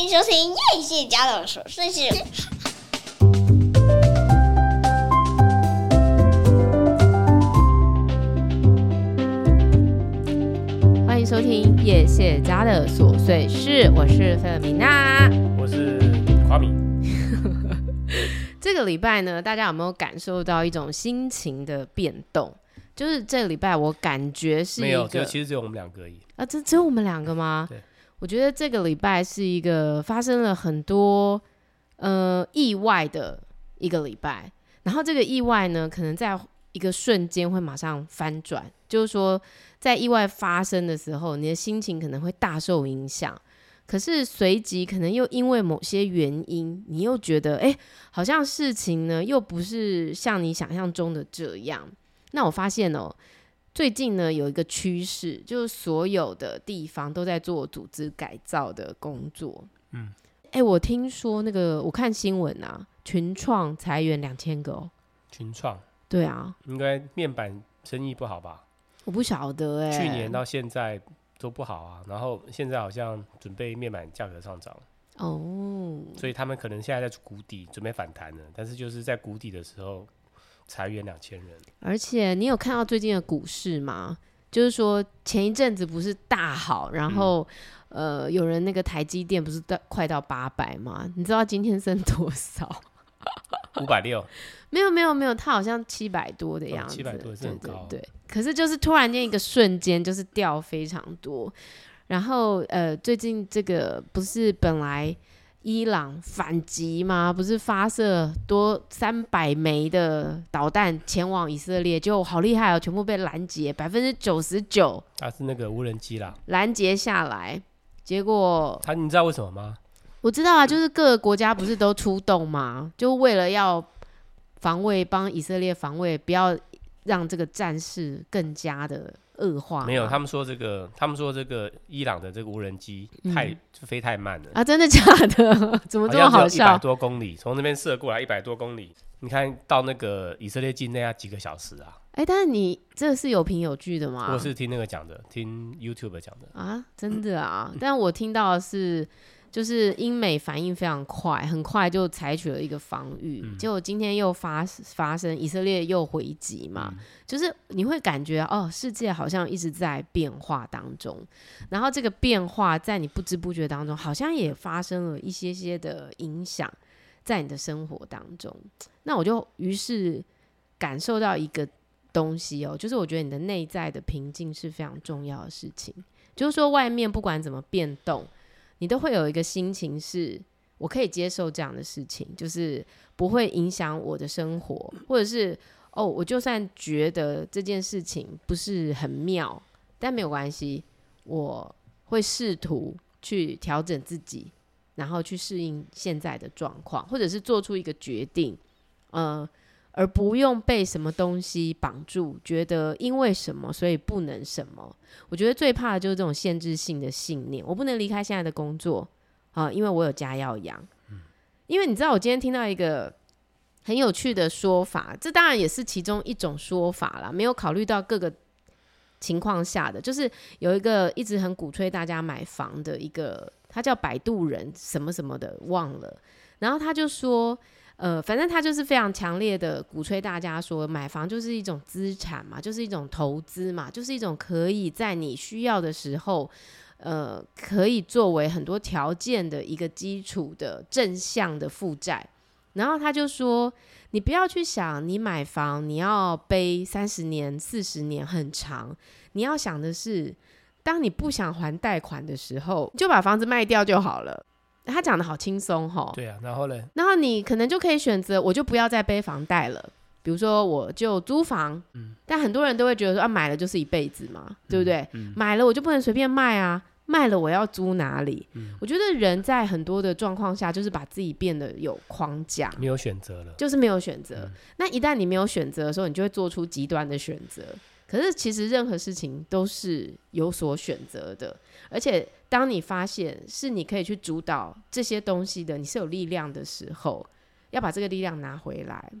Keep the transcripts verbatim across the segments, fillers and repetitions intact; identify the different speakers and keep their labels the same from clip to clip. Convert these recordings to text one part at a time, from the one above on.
Speaker 1: 迎收听叶谢家的琐碎事。
Speaker 2: 欢迎收听叶谢家的琐碎事，我是菲尔米娜，
Speaker 3: 我是夸米。
Speaker 2: 这个礼拜呢，大家有没有感受到一种心情的变动？就是这个礼拜我感觉是一个没
Speaker 3: 有，其实只有我们两个而已
Speaker 2: 啊，这只有我们两个吗？
Speaker 3: 对，
Speaker 2: 我觉得这个礼拜是一个发生了很多呃意外的一个礼拜，然后这个意外呢，可能在一个瞬间会马上翻转，就是说在意外发生的时候，你的心情可能会大受影响，可是随即可能又因为某些原因，你又觉得哎，好像事情呢又不是像你想象中的这样。那我发现哦，最近呢有一个趋势，就是所有的地方都在做组织改造的工作。嗯，哎，我听说那个我看新闻啊，群创裁员两千个哦。
Speaker 3: 群创？对
Speaker 2: 啊，
Speaker 3: 应该面板生意不好吧？
Speaker 2: 我不晓得哎、欸，
Speaker 3: 去年到现在都不好啊，然后现在好像准备面板价格上涨哦，所以他们可能现在在谷底准备反弹了，但是就是在谷底的时候裁员两千人。
Speaker 2: 而且你有看到最近的股市吗？就是说前一阵子不是大好，然后、嗯、呃有人那个台积电不是到快到八百吗？你知道今天剩多少？
Speaker 3: 五百六？
Speaker 2: 没有没有没有，它好像七百多的样子。
Speaker 3: 七百多是很高。
Speaker 2: 对对对，可是就是突然间一个瞬间就是掉非常多，然后呃最近这个不是本来伊朗反击吗？不是发射多三百枚的导弹前往以色列，就好厉害哦，全部被拦截，百分之九十九。
Speaker 3: 它是那个无人机啦，
Speaker 2: 拦截下来，结果
Speaker 3: 它你知道为什么吗？
Speaker 2: 我知道啊，就是各个国家不是都出动吗？就为了要防卫，帮以色列防卫，不要让这个战事更加的恶化。
Speaker 3: 没有，他们说这个，他们说这个伊朗的这个无人机太、嗯、飞太慢了
Speaker 2: 啊！真的假的？怎么这么好笑？
Speaker 3: 一百多公里，从那边射过来一百多公里，你看到那个以色列境内要几个小时啊？
Speaker 2: 哎、欸，但是你这是有凭有据的吗？
Speaker 3: 我是听那个讲的，听 YouTube 讲的
Speaker 2: 啊，真的啊！嗯、但我听到的是。就是英美反应非常快，很快就采取了一个防御、嗯、结果今天又 发, 发生以色列又回击嘛、嗯、就是你会感觉哦，世界好像一直在变化当中，然后这个变化在你不知不觉当中好像也发生了一些些的影响在你的生活当中。那我就于是感受到一个东西哦，就是我觉得你的内在的平静是非常重要的事情，就是说外面不管怎么变动，你都会有一个心情是我可以接受这样的事情，就是不会影响我的生活，或者是哦，我就算觉得这件事情不是很妙，但没有关系，我会试图去调整自己，然后去适应现在的状况，或者是做出一个决定，呃，而不用被什么东西绑住，觉得因为什么所以不能什么。我觉得最怕的就是这种限制性的信念，我不能离开现在的工作、呃、因为我有家要养、嗯、因为你知道我今天听到一个很有趣的说法，这当然也是其中一种说法啦，没有考虑到各个情况下的，就是有一个一直很鼓吹大家买房的一个，他叫摆渡人什么什么的忘了，然后他就说呃，反正他就是非常强烈的鼓吹大家说买房就是一种资产嘛，就是一种投资嘛，就是一种可以在你需要的时候呃，可以作为很多条件的一个基础的正向的负债。然后他就说你不要去想你买房你要背三十年四十年很长，你要想的是当你不想还贷款的时候就把房子卖掉就好了。他讲的好轻松齁。
Speaker 3: 对啊，然后呢？
Speaker 2: 然后你可能就可以选择，我就不要再背房贷了。比如说，我就租房，嗯、但很多人都会觉得说，啊，买了就是一辈子嘛，嗯、对不对？嗯、买了我就不能随便卖啊，卖了我要租哪里？嗯、我觉得人在很多的状况下，就是把自己变得有框架，
Speaker 3: 没有选择了，
Speaker 2: 就是没有选择。嗯、那一旦你没有选择的时候，你就会做出极端的选择。可是其实任何事情都是有所选择的，而且当你发现是你可以去主导这些东西的，你是有力量的时候，要把这个力量拿回来，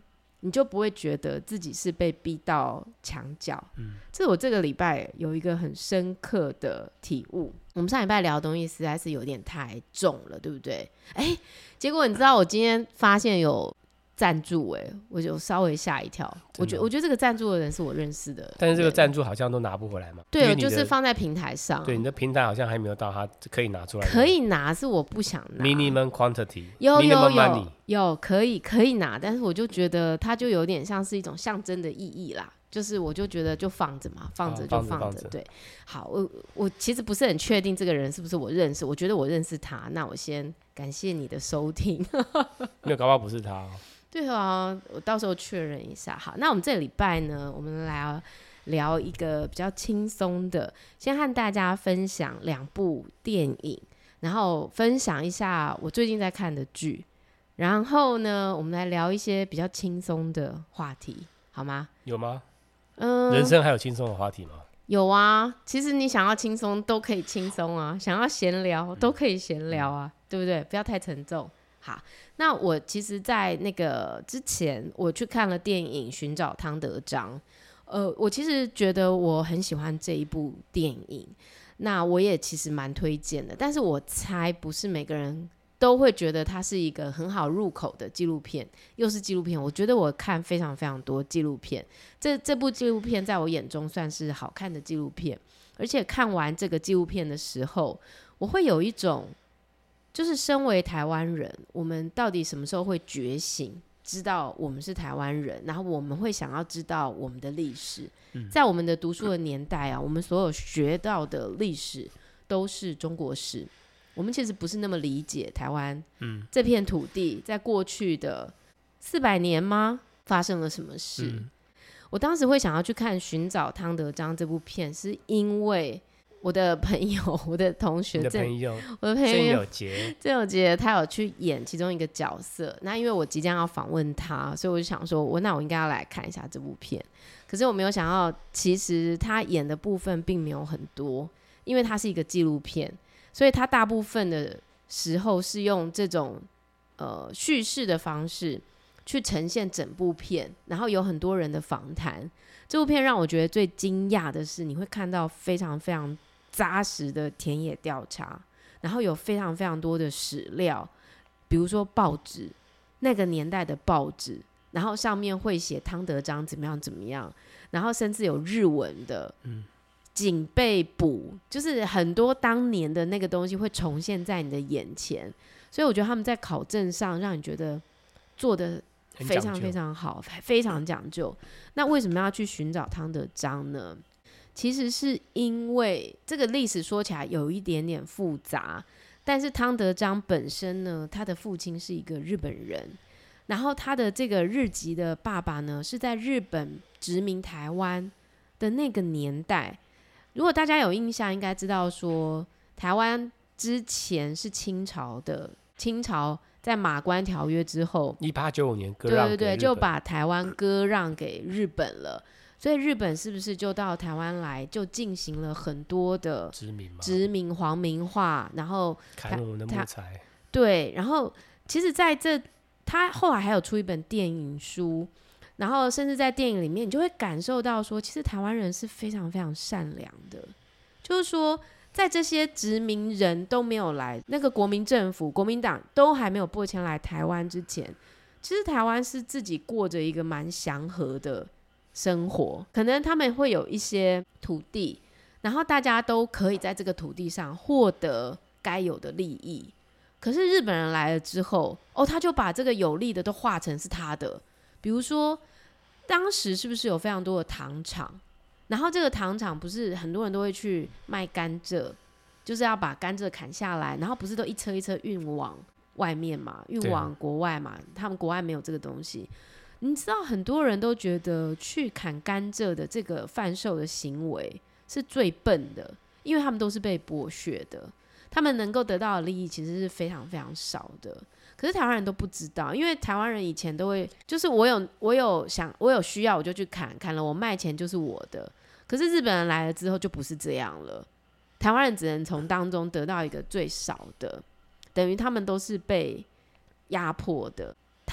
Speaker 2: 你就不会觉得自己是被逼到墙角。
Speaker 3: 嗯，
Speaker 2: 这我这个礼拜有一个很深刻的体悟。我们上礼拜聊的东西实在是有点太重了，对不对？哎，结果你知道我今天发现有赞助，哎，我就稍微吓一跳。我觉得我觉得这个赞助的人是我认识的，
Speaker 3: 但是这个赞助好像都拿不回来嘛。
Speaker 2: 对，就是放在平台上。
Speaker 3: 对，你的平台好像还没有到他可以拿出来的。
Speaker 2: 可以拿，是我不想拿。
Speaker 3: Minimum quantity，
Speaker 2: 有有
Speaker 3: minimum
Speaker 2: 有
Speaker 3: money
Speaker 2: 有可以可以拿，但是我就觉得它就有点像是一种象征的意义啦。就是我就觉得就放着嘛，放着就放着、哦、对。好，我我其实不是很确定这个人是不是我认识，我觉得我认识他，那我先感谢你的收听。
Speaker 3: 没有，搞不好不是他、哦。
Speaker 2: 对啊，我到时候确认一下。好，那我们这个礼拜呢，我们来聊一个比较轻松的，先和大家分享两部电影，然后分享一下我最近在看的剧，然后呢，我们来聊一些比较轻松的话题，好吗？
Speaker 3: 有吗？
Speaker 2: 嗯，
Speaker 3: 人生还有轻松的话题吗？
Speaker 2: 有啊，其实你想要轻松都可以轻松啊，想要闲聊都可以闲聊啊、嗯、对不对？不要太沉重。好，那我其实在那个之前我去看了电影《寻找汤德章》，呃，我其实觉得我很喜欢这一部电影，那我也其实蛮推荐的，但是我猜不是每个人都会觉得它是一个很好入口的纪录片，又是纪录片。我觉得我看非常非常多纪录片，这这部纪录片在我眼中算是好看的纪录片，而且看完这个纪录片的时候，我会有一种就是身为台湾人，我们到底什么时候会觉醒，知道我们是台湾人，然后我们会想要知道我们的历史、嗯、在我们的读书的年代啊，我们所有学到的历史都是中国史，我们其实不是那么理解台湾、嗯、这片土地在过去的四百年吗发生了什么事、嗯、我当时会想要去看《寻找汤德章》这部片，是因为我的朋友，我的同学，
Speaker 3: 你的朋友，
Speaker 2: 我的朋友郑
Speaker 3: 有杰，
Speaker 2: 郑有杰，他有去演其中一个角色。那因为我即将要访问他，所以我就想说，我那我应该要来看一下这部片。可是我没有想到，其实他演的部分并没有很多，因为他是一个纪录片，所以他大部分的时候是用这种呃叙事的方式去呈现整部片，然后有很多人的访谈。这部片让我觉得最惊讶的是，你会看到非常非常扎实的田野调查，然后有非常非常多的史料，比如说报纸，那个年代的报纸，然后上面会写汤德章怎么样怎么样，然后甚至有日文的警备捕，就是很多当年的那个东西会重现在你的眼前，所以我觉得他们在考证上让你觉得做的非常非常好，非常讲究。那为什么要去寻找汤德章呢？其实是因为这个历史说起来有一点点复杂，但是汤德章本身呢，他的父亲是一个日本人，然后他的这个日籍的爸爸呢，是在日本殖民台湾的那个年代。如果大家有印象，应该知道说，台湾之前是清朝的，清朝在马关条约之后，
Speaker 3: 一八九五年割让给日本，
Speaker 2: 对对对，就把台湾割让给日本了。所以日本是不是就到台湾来，就进行了很多的
Speaker 3: 殖民嘛，
Speaker 2: 殖民皇民化，然后
Speaker 3: 砍我们的木材。
Speaker 2: 对，然后其实在这他后来还有出一本电影书，然后甚至在电影里面你就会感受到说，其实台湾人是非常非常善良的，就是说在这些殖民人都没有来，那个国民政府国民党都还没有拨钱来台湾之前，其实台湾是自己过着一个蛮祥和的生活，可能他们会有一些土地，然后大家都可以在这个土地上获得该有的利益。可是日本人来了之后，哦，他就把这个有利的都化成是他的。比如说，当时是不是有非常多的糖厂？然后这个糖厂不是很多人都会去卖甘蔗，就是要把甘蔗砍下来，然后不是都一车一车运往外面嘛，运往国外嘛？他们国外没有这个东西。你知道很多人都觉得去砍甘蔗的这个贩售的行为是最笨的，因为他们都是被剥削的，他们能够得到的利益其实是非常非常少的。可是台湾人都不知道，因为台湾人以前都会就是我有我有想我有需要我就去砍，砍了我卖钱就是我的。可是日本人来了之后就不是这样了，台湾人只能从当中得到一个最少的，等于他们都是被压迫的。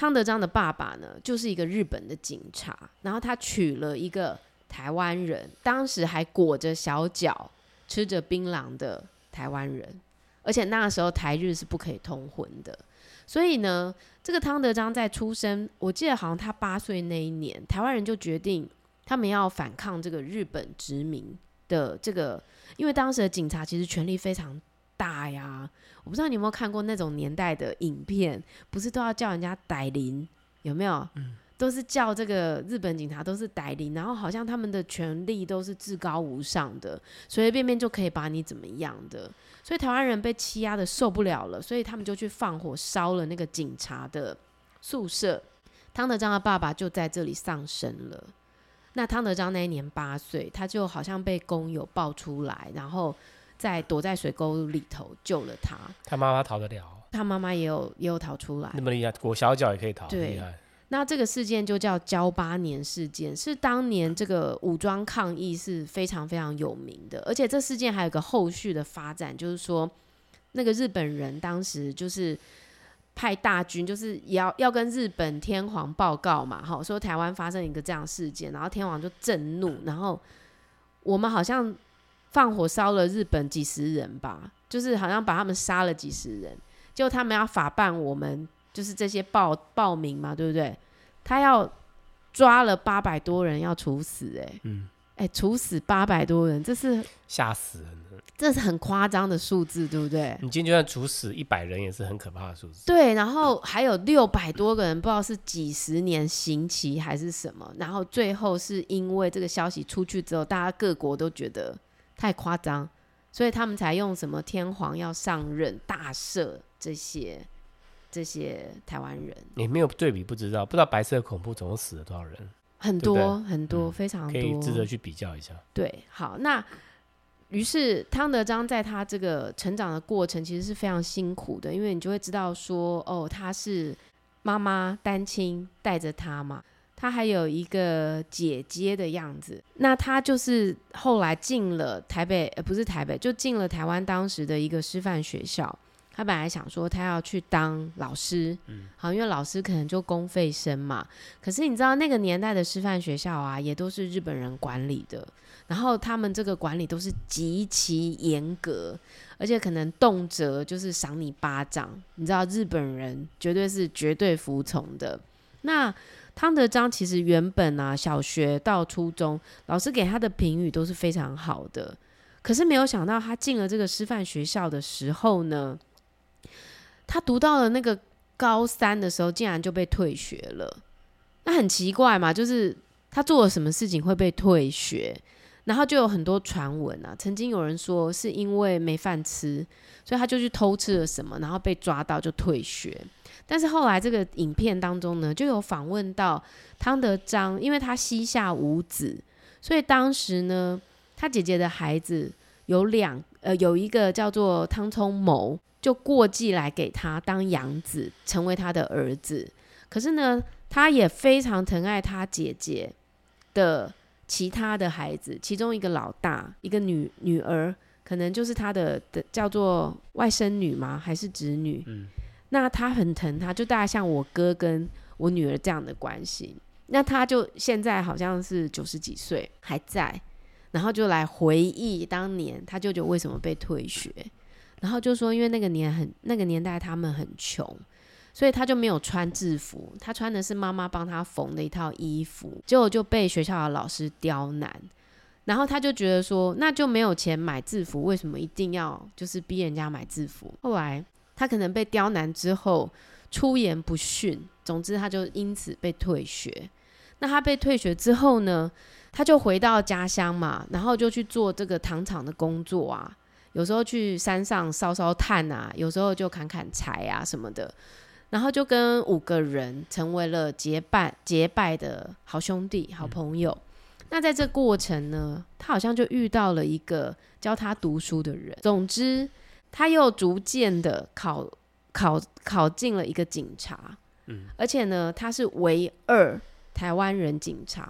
Speaker 2: 汤德章的爸爸呢，就是一个日本的警察，然后他娶了一个台湾人，当时还裹着小脚吃着槟榔的台湾人，而且那个时候台日是不可以通婚的。所以呢，这个汤德章在出生，我记得好像他八岁那一年，台湾人就决定他们要反抗这个日本殖民的这个，因为当时的警察其实权力非常大呀。我不知道你有没有看过那种年代的影片，不是都要叫人家逮灵，有没有？嗯，都是叫这个日本警察都是逮灵，然后好像他们的权力都是至高无上的，随随便便就可以把你怎么样的。所以台湾人被欺压的受不了了，所以他们就去放火烧了那个警察的宿舍。汤德章的爸爸就在这里丧生了。那汤德章那一年八岁，他就好像被工友抱出来，然后在躲在水沟里头救了他。
Speaker 3: 他妈妈逃得了？
Speaker 2: 他妈妈也有也有逃出来，
Speaker 3: 那么厉害，裹小脚也可以逃，
Speaker 2: 对，
Speaker 3: 厉害。
Speaker 2: 那这个事件就叫交八年事件，是当年这个武装抗议是非常非常有名的，而且这事件还有个后续的发展，就是说那个日本人当时就是派大军，就是要要跟日本天皇报告嘛，好说台湾发生一个这样的事件，然后天皇就震怒，然后我们好像放火烧了日本几十人吧，就是好像把他们杀了几十人，结果他们要法办我们就是这些暴暴民嘛，对不对？他要抓了八百多人要处死、欸，哎、嗯，哎、欸，处死八百多人，这是
Speaker 3: 吓死人了，
Speaker 2: 这是很夸张的数字，对不对？
Speaker 3: 你今天就算处死一百人，也是很可怕的数字。
Speaker 2: 对，然后还有六百多个人，不知道是几十年刑期还是什么，然后最后是因为这个消息出去之后，大家各国都觉得太夸张，所以他们才用什么天皇要上任大赦这些。这些台湾人，
Speaker 3: 你没有对比不知道，不知道白色恐怖总共死了多少人，
Speaker 2: 很多
Speaker 3: 对对
Speaker 2: 很多、嗯，非常多，
Speaker 3: 可以值得去比较一下。
Speaker 2: 对，好，那于是汤德章在他这个成长的过程其实是非常辛苦的，因为你就会知道说，哦，他是妈妈单亲带着他嘛，他还有一个姐姐的样子，那他就是后来进了台北，呃，不是台北，就进了台湾当时的一个师范学校。他本来想说他要去当老师，嗯，好，因为老师可能就公费生嘛。可是你知道那个年代的师范学校啊，也都是日本人管理的，然后他们这个管理都是极其严格，而且可能动辄就是赏你巴掌。你知道日本人绝对是绝对服从的。那汤德章其实原本啊，小学到初中，老师给他的评语都是非常好的。可是没有想到他进了这个师范学校的时候呢，他读到了那个高三的时候，竟然就被退学了。那很奇怪嘛，就是他做了什么事情会被退学？然后就有很多传闻啊，曾经有人说是因为没饭吃，所以他就去偷吃了什么，然后被抓到就退学。但是后来这个影片当中呢，就有访问到汤德章，因为他膝下无子，所以当时呢，他姐姐的孩子有两呃有一个叫做汤聪谋。就过继来给他当养子，成为他的儿子。可是呢，他也非常疼爱他姐姐的其他的孩子，其中一个老大，一个女女儿，可能就是他的的叫做外甥女吗？还是侄女？嗯，那他很疼他，就大概像我哥跟我女儿这样的关系。那他就现在好像是九十几岁还在，然后就来回忆当年他舅舅为什么被退学。然后就说，因为那个年很那个年代他们很穷，所以他就没有穿制服，他穿的是妈妈帮他缝的一套衣服，结果就被学校的老师刁难。然后他就觉得说，那就没有钱买制服，为什么一定要就是逼人家买制服？后来他可能被刁难之后出言不逊，总之他就因此被退学。那他被退学之后呢，他就回到家乡嘛，然后就去做这个糖厂的工作啊。有时候去山上烧烧炭啊，有时候就砍砍柴啊什么的，然后就跟五个人成为了结拜结拜的好兄弟、好朋友。嗯、那在这过程呢，他好像就遇到了一个教他读书的人。总之，他又逐渐的考考考进了一个警察，嗯，而且呢，他是唯二台湾人警察。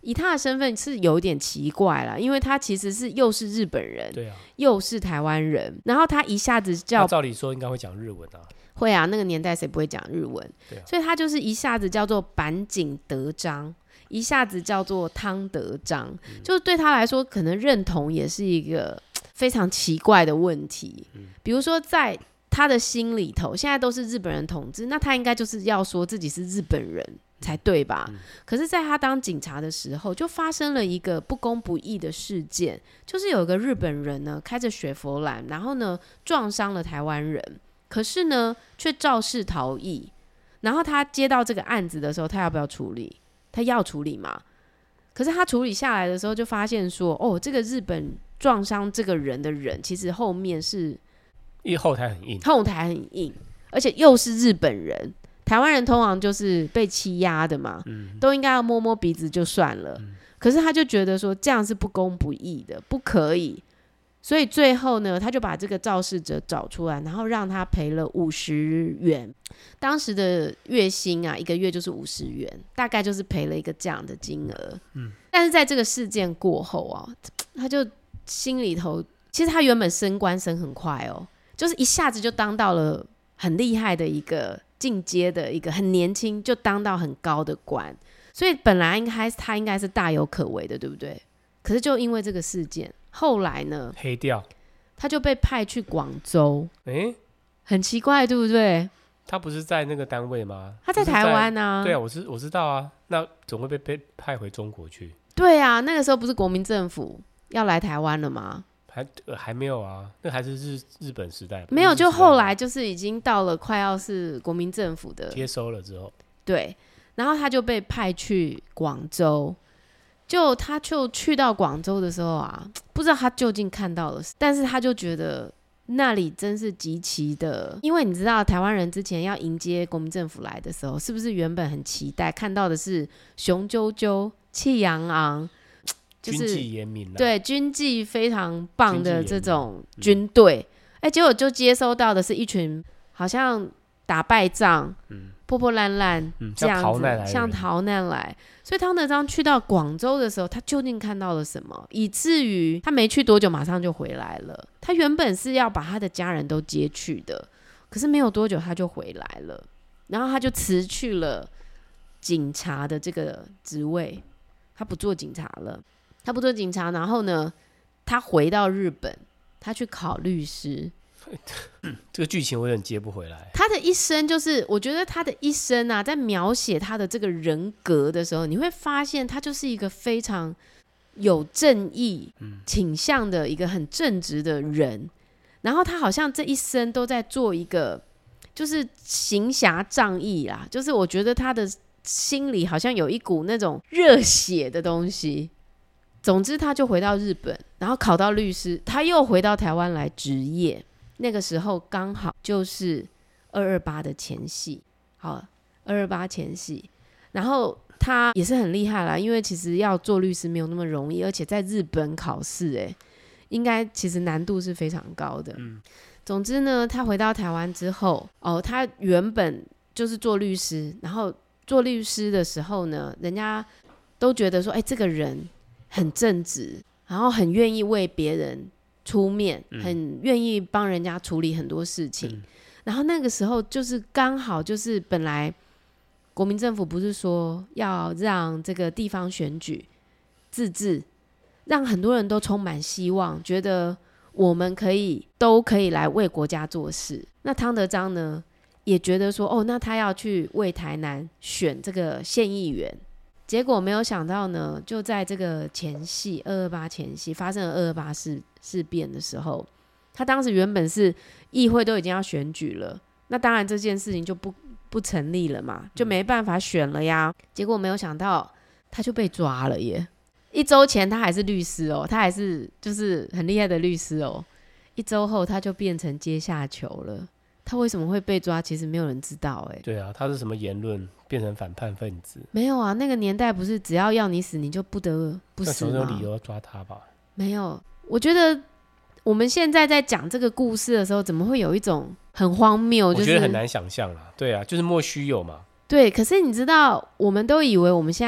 Speaker 2: 以他的身份是有点奇怪啦，因为他其实是又是日本人，
Speaker 3: 对啊，
Speaker 2: 又是台湾人，然后他一下子叫，
Speaker 3: 照理说应该会讲日文啊，
Speaker 2: 会啊，那个年代谁不会讲日文？
Speaker 3: 对啊，
Speaker 2: 所以他就是一下子叫做坂井德章，一下子叫做汤德章，嗯、就是对他来说，可能认同也是一个非常奇怪的问题。嗯、比如说在他的心里头，现在都是日本人统治，那他应该就是要说自己是日本人才对吧？嗯、可是在他当警察的时候，就发生了一个不公不义的事件，就是有一个日本人呢开着雪佛兰，然后呢撞伤了台湾人，可是呢却肇事逃逸。然后他接到这个案子的时候，他要不要处理？他要处理嘛？可是他处理下来的时候，就发现说，哦，这个日本撞伤这个人的人，其实后面是
Speaker 3: 因为后台很硬，
Speaker 2: 后台很硬，而且又是日本人。台湾人通常就是被欺压的嘛，嗯、都应该要摸摸鼻子就算了。嗯、可是他就觉得说这样是不公不义的，不可以。所以最后呢，他就把这个肇事者找出来，然后让他赔了五十元。当时的月薪啊，一个月就是五十元，大概就是赔了一个这样的金额。嗯、但是在这个事件过后啊，他就心里头，其实他原本升官升很快哦，就是一下子就当到了很厉害的一个进阶的一个，很年轻就当到很高的官，所以本来应该他应该是大有可为的，对不对？可是就因为这个事件，后来呢，
Speaker 3: 黑掉，他
Speaker 2: 就被派去广州。
Speaker 3: 欸，
Speaker 2: 很奇怪，对不对？
Speaker 3: 他不是在那个单位吗？
Speaker 2: 他在台湾啊。
Speaker 3: 对啊，我是我知道啊，那总会被被派回中国去。
Speaker 2: 对啊，那个时候不是国民政府要来台湾了吗？
Speaker 3: 还、呃、还没有啊，那还是日日本时代。
Speaker 2: 没有，就后来就是已经到了快要是国民政府的
Speaker 3: 接收了之后，
Speaker 2: 对，然后他就被派去广州。就他就去到广州的时候啊，不知道他究竟看到了，但是他就觉得那里真是极其的，因为你知道台湾人之前要迎接国民政府来的时候，是不是原本很期待看到的是雄赳赳气昂昂，就是
Speaker 3: 军纪严明，
Speaker 2: 对，军纪非常棒的这种军队，哎、嗯，结果就接收到的是一群好像打败仗、嗯、破破烂烂、嗯、这样子，像逃难来。所以汤德章去到广州的时候，他究竟看到了什么？以至于他没去多久，马上就回来了。他原本是要把他的家人都接去的，可是没有多久他就回来了，然后他就辞去了警察的这个职位，他不做警察了。他不做警察，然后呢，他回到日本，他去考律师。
Speaker 3: 这个剧情我有点接不回来。
Speaker 2: 他的一生就是，我觉得他的一生啊，在描写他的这个人格的时候，你会发现他就是一个非常有正义倾向的一个很正直的人。然后他好像这一生都在做一个，就是行侠仗义啦，就是我觉得他的心里好像有一股那种热血的东西。总之，他就回到日本，然后考到律师，他又回到台湾来执业。那个时候刚好就是二二八的前夕，好，二二八前夕，然后他也是很厉害啦，因为其实要做律师没有那么容易，而且在日本考试，哎，应该其实难度是非常高的。嗯，总之呢，他回到台湾之后，哦，他原本就是做律师，然后做律师的时候呢，人家都觉得说，哎，这个人很正直，然后很愿意为别人出面，很愿意帮人家处理很多事情、嗯、然后那个时候就是刚好就是本来国民政府不是说要让这个地方选举自治，让很多人都充满希望，觉得我们可以都可以来为国家做事。那汤德章呢也觉得说，哦，那他要去为台南选这个县议员。结果没有想到呢，就在这个前夕，二二八前夕发生了二二八事事变的时候，他当时原本是议会都已经要选举了，那当然这件事情就不不成立了嘛，就没办法选了呀。结果没有想到他就被抓了耶！一周前他还是律师哦，他还是就是很厉害的律师哦，一周后他就变成阶下囚了。他为什么会被抓？其实没有人知道哎。
Speaker 3: 对啊，他是什么言论变成反叛分子？
Speaker 2: 没有啊，那个年代不是只要要你死，你就不得不死吗？
Speaker 3: 那总有理由要抓他吧？
Speaker 2: 没有，我觉得我们现在在讲这个故事的时候，怎么会有一种很荒谬？就是、
Speaker 3: 我觉得很难想象啦。对啊，就是莫须有嘛。
Speaker 2: 对，可是你知道，我们都以为我们现在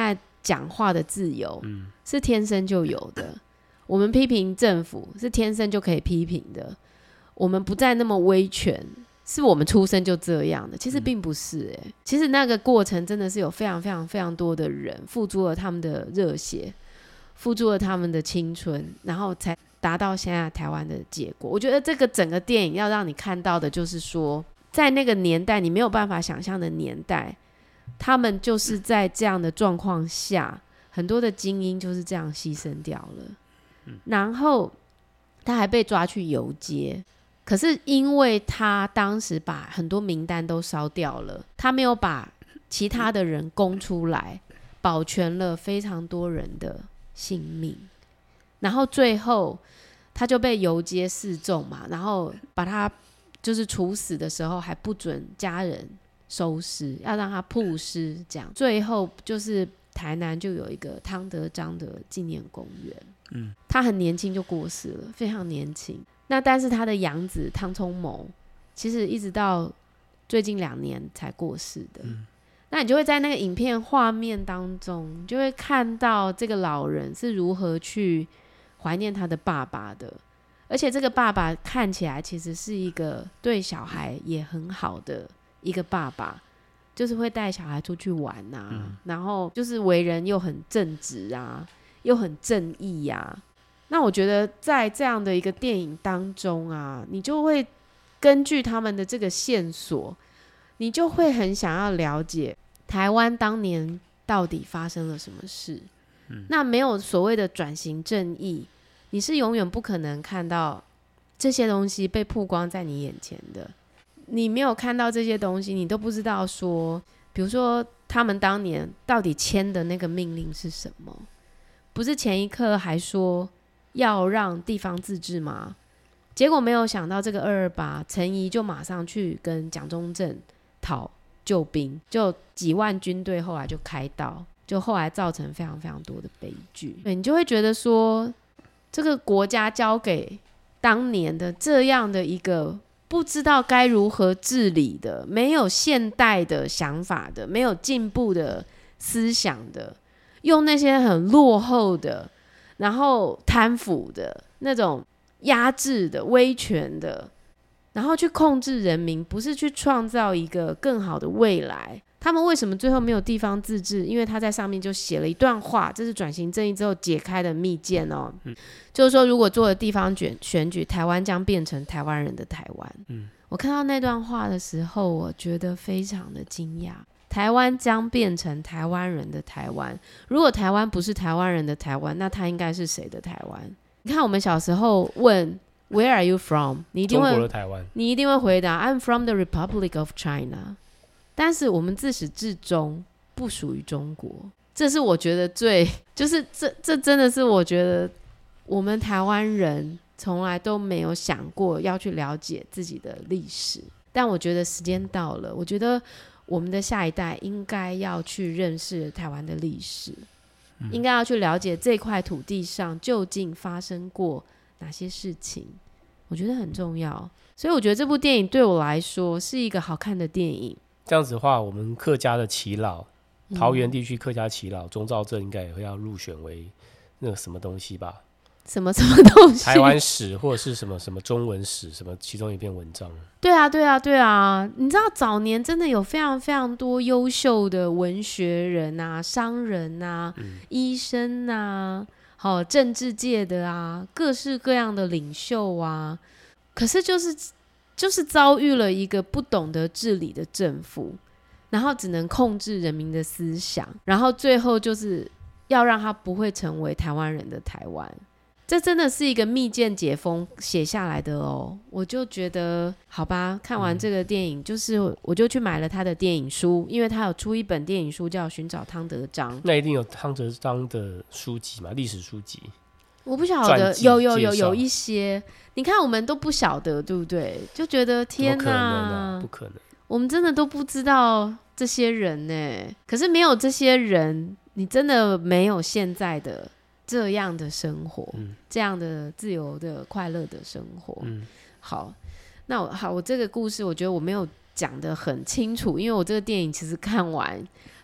Speaker 2: 讲话的自由、嗯、是天生就有的，我们批评政府是天生就可以批评的，我们不再那么威权是我们出生就这样的，其实并不是、欸嗯、其实那个过程真的是有非常非常非常多的人付出了他们的热血，付出了他们的青春，然后才达到现在台湾的结果。我觉得这个整个电影要让你看到的就是说，在那个年代你没有办法想象的年代，他们就是在这样的状况下，很多的精英就是这样牺牲掉了、嗯、然后他还被抓去游街，可是因为他当时把很多名单都烧掉了，他没有把其他的人供出来，保全了非常多人的性命，然后最后他就被游街示众嘛，然后把他就是处死的时候还不准家人收尸，要让他曝尸，这样最后就是台南就有一个汤德章的纪念公园、嗯、他很年轻就过世了，非常年轻。那但是他的养子汤聪谋其实一直到最近两年才过世的、嗯、那你就会在那个影片画面当中，你就会看到这个老人是如何去怀念他的爸爸的，而且这个爸爸看起来其实是一个对小孩也很好的一个爸爸，就是会带小孩出去玩啊、嗯、然后就是为人又很正直啊，又很正义啊。那我觉得在这样的一个电影当中啊，你就会根据他们的这个线索，你就会很想要了解台湾当年到底发生了什么事、嗯、那没有所谓的转型正义，你是永远不可能看到这些东西被曝光在你眼前的。你没有看到这些东西，你都不知道说，比如说他们当年到底签的那个命令是什么，不是前一刻还说要让地方自治吗？结果没有想到这个二二八，陈仪就马上去跟蒋中正讨救兵，就几万军队后来就开刀，就后来造成非常非常多的悲剧。对，你就会觉得说，这个国家交给当年的这样的一个不知道该如何治理的，没有现代的想法的，没有进步的思想的，用那些很落后的，然后贪腐的那种压制的威权的，然后去控制人民，不是去创造一个更好的未来。他们为什么最后没有地方自治？因为他在上面就写了一段话，这是转型正义之后解开的密件哦、嗯、就是说如果做了地方选举，台湾将变成台湾人的台湾、嗯、我看到那段话的时候，我觉得非常的惊讶。台湾将变成台湾人的台湾，如果台湾不是台湾人的台湾，那它应该是谁的台湾？你看我们小时候问 Where are you from？ 你一定会中国的台湾，你一定会回答 I'm from the Republic of China。 但是我们自始至终不属于中国，这是我觉得最就是这这真的是我觉得我们台湾人从来都没有想过要去了解自己的历史。但我觉得时间到了，我觉得我们的下一代应该要去认识台湾的历史、嗯、应该要去了解这块土地上究竟发生过哪些事情，我觉得很重要。所以我觉得这部电影对我来说是一个好看的电影。
Speaker 3: 这样子的话，我们客家的耆老、嗯、桃园地区客家耆老钟兆政应该也会要入选为那个什么东西吧，
Speaker 2: 什么什么东西，
Speaker 3: 台湾史或者是什么什么中文史什么其中一篇文章。
Speaker 2: 对啊对啊对啊，你知道早年真的有非常非常多优秀的文学人啊、商人啊、嗯、医生啊、好政治界的啊，各式各样的领袖啊，可是就是就是遭遇了一个不懂得治理的政府，然后只能控制人民的思想，然后最后就是要让他不会成为台湾人的台湾。这真的是一个密件解封写下来的哦。我就觉得好吧，看完这个电影、嗯、就是我就去买了他的电影书，因为他有出一本电影书叫《寻找汤德章》。
Speaker 3: 那一定有汤德章的书籍嘛，历史书籍？
Speaker 2: 我不晓得，有有有有一些，你看我们都不晓得，对不对？就觉得天哪，不可能啊，不可能，我们真的都不知道这些人呢。可是没有这些人，你真的没有现在的这样的生活、嗯、这样的自由的快乐的生活、嗯、好，那我好，我这个故事我觉得我没有讲得很清楚，因为我这个电影其实看完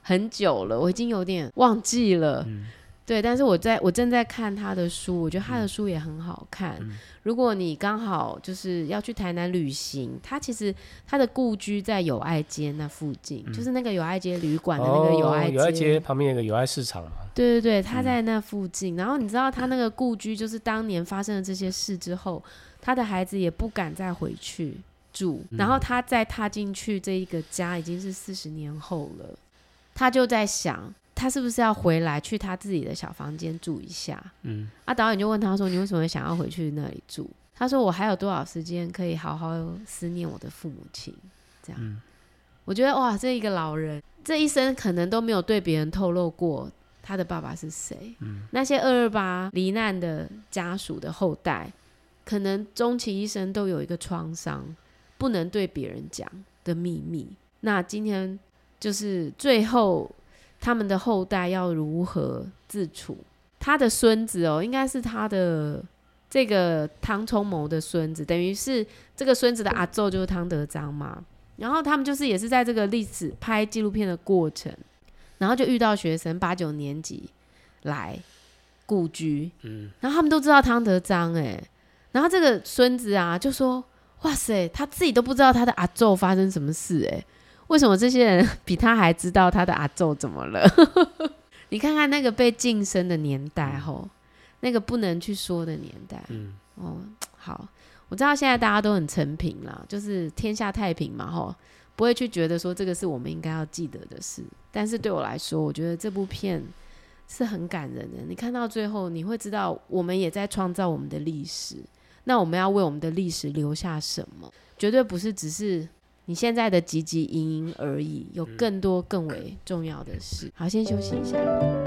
Speaker 2: 很久了，我已经有点忘记了。
Speaker 3: 嗯
Speaker 2: 对，但是我在我正在看他的书，我觉得他的书也很好看。嗯、如果你刚好就是要去台南旅行，他其实他的故居在友爱街那附近，嗯、就是那个友爱街旅馆的那个友爱街，
Speaker 3: 友、哦、爱街旁边有个友爱市场嘛。
Speaker 2: 对对对，他在那附近。嗯、然后你知道他那个故居，就是当年发生了这些事之后，他的孩子也不敢再回去住，嗯、然后他再踏进去这一个家，已经是四十年后了，他就在想。他是不是要回来去他自己的小房间住一下？嗯，啊，导演就问他说：“你为什么想要回去那里住？”他说：“我还有多少时间可以好好思念我的父母亲？”这样，嗯、我觉得哇，这一个老人这一生可能都没有对别人透露过他的爸爸是谁。嗯，那些二二八罹难的家属的后代，可能终其一生都有一个创伤，不能对别人讲的秘密。那今天就是最后。他们的后代要如何自处？他的孙子哦，应该是他的这个汤冲谋的孙子，等于是这个孙子的阿祖就是汤德章嘛。然后他们就是也是在这个历史拍纪录片的过程，然后就遇到学生八九年级来故居，嗯，然后他们都知道汤德章哎，然后这个孙子啊就说：“哇塞，他自己都不知道他的阿祖发生什么事哎。”为什么这些人比他还知道他的阿祖怎么了？你看看那个被晋升的年代吼，那个不能去说的年代。嗯，哦，好，我知道现在大家都很成平啦，就是天下太平嘛吼，不会去觉得说这个是我们应该要记得的事。但是对我来说，我觉得这部片是很感人的。你看到最后，你会知道我们也在创造我们的历史。那我们要为我们的历史留下什么？绝对不是只是。你现在的汲汲营营而已，有更多更为重要的事。好，先休息一下。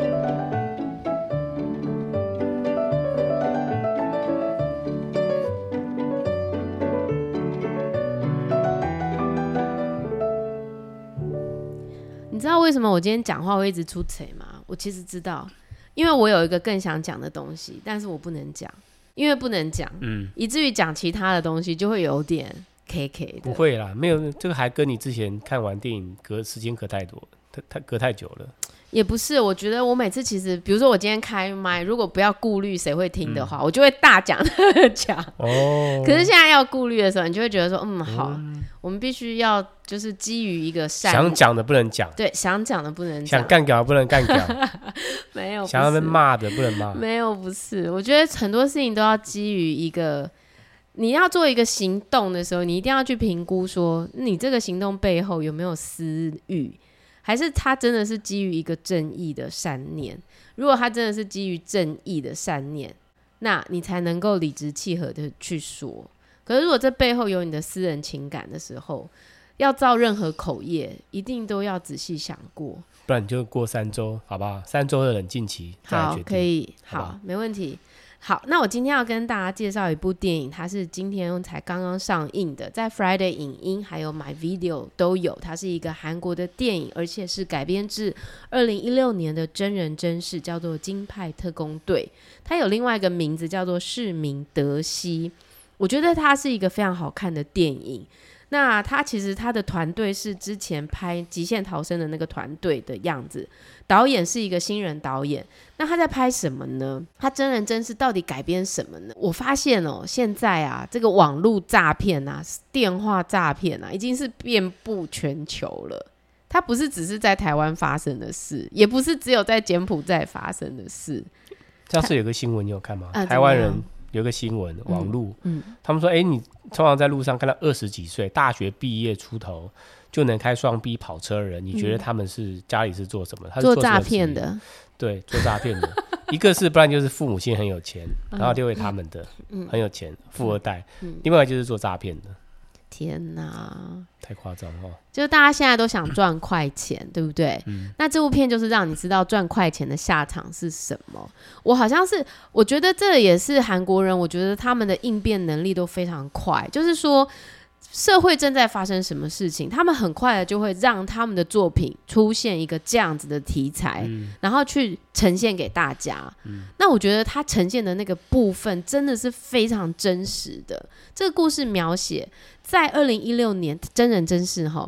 Speaker 2: 你知道为什么我今天讲话会一直出嘴吗？我其实知道，因为我有一个更想讲的东西，但是我不能讲，因为不能讲，嗯，以至于讲其他的东西就会有点。K K 的
Speaker 3: 不会啦，没有这个还跟你之前看完电影隔时间隔太多，太隔太久了。
Speaker 2: 也不是，我觉得我每次其实，比如说我今天开麦，如果不要顾虑谁会听的话，嗯、我就会大讲特讲。哦。可是现在要顾虑的时候，你就会觉得说，嗯，好，嗯、我们必须要就是基于一个善。
Speaker 3: 想讲的不能讲。
Speaker 2: 对，想讲的不能讲。
Speaker 3: 想干掉的不能干掉。
Speaker 2: 没有。
Speaker 3: 想要被骂的不能骂。
Speaker 2: 没有，不是。我觉得很多事情都要基于一个。你要做一个行动的时候，你一定要去评估说你这个行动背后有没有私欲，还是他真的是基于一个正义的善念。如果他真的是基于正义的善念，那你才能够理直气和的去说。可是如果这背后有你的私人情感的时候，要造任何口业一定都要仔细想过，
Speaker 3: 不然你就过三周好不好？三周的冷静期再来决定。
Speaker 2: 好，可以，
Speaker 3: 好，
Speaker 2: 好，没问题。好，那我今天要跟大家介绍一部电影，它是今天才刚刚上映的，在 Friday 影音还有 My Video 都有。它是一个韩国的电影，而且是改编自二零一六年的真人真事，叫做《金派特工队》。它有另外一个名字叫做《市民德熙》。我觉得它是一个非常好看的电影。那他其实他的团队是之前拍《极限逃生》的那个团队的样子，导演是一个新人导演。那他在拍什么呢？他真人真事到底改编什么呢？我发现哦，现在啊，这个网络诈骗啊、电话诈骗啊，已经是遍布全球了。它不是只是在台湾发生的事，也不是只有在柬埔寨发生的事。
Speaker 3: 上次有个新闻你有看吗？啊、台湾人有个新闻，网路、嗯嗯，他们说，哎、欸，你通常在路上看到二十几岁、大学毕业出头就能开双 B 跑车的人，你觉得他们是家里是做什么？他是
Speaker 2: 做诈骗的，
Speaker 3: 对，做诈骗的。一个是，不然就是父母亲很有钱，然后丢给他们的、嗯、很有钱，富二代。嗯、另外一个就是做诈骗的。
Speaker 2: 天哪，
Speaker 3: 太夸张了！
Speaker 2: 就是大家现在都想赚快钱，对不对？嗯，那这部片就是让你知道赚快钱的下场是什么。我好像是，我觉得这也是韩国人，我觉得他们的应变能力都非常快。就是说，社会正在发生什么事情，他们很快的就会让他们的作品出现一个这样子的题材，嗯、然后去呈现给大家。嗯、那我觉得他呈现的那个部分真的是非常真实的。这个故事描写在二零一六年真人真事哈，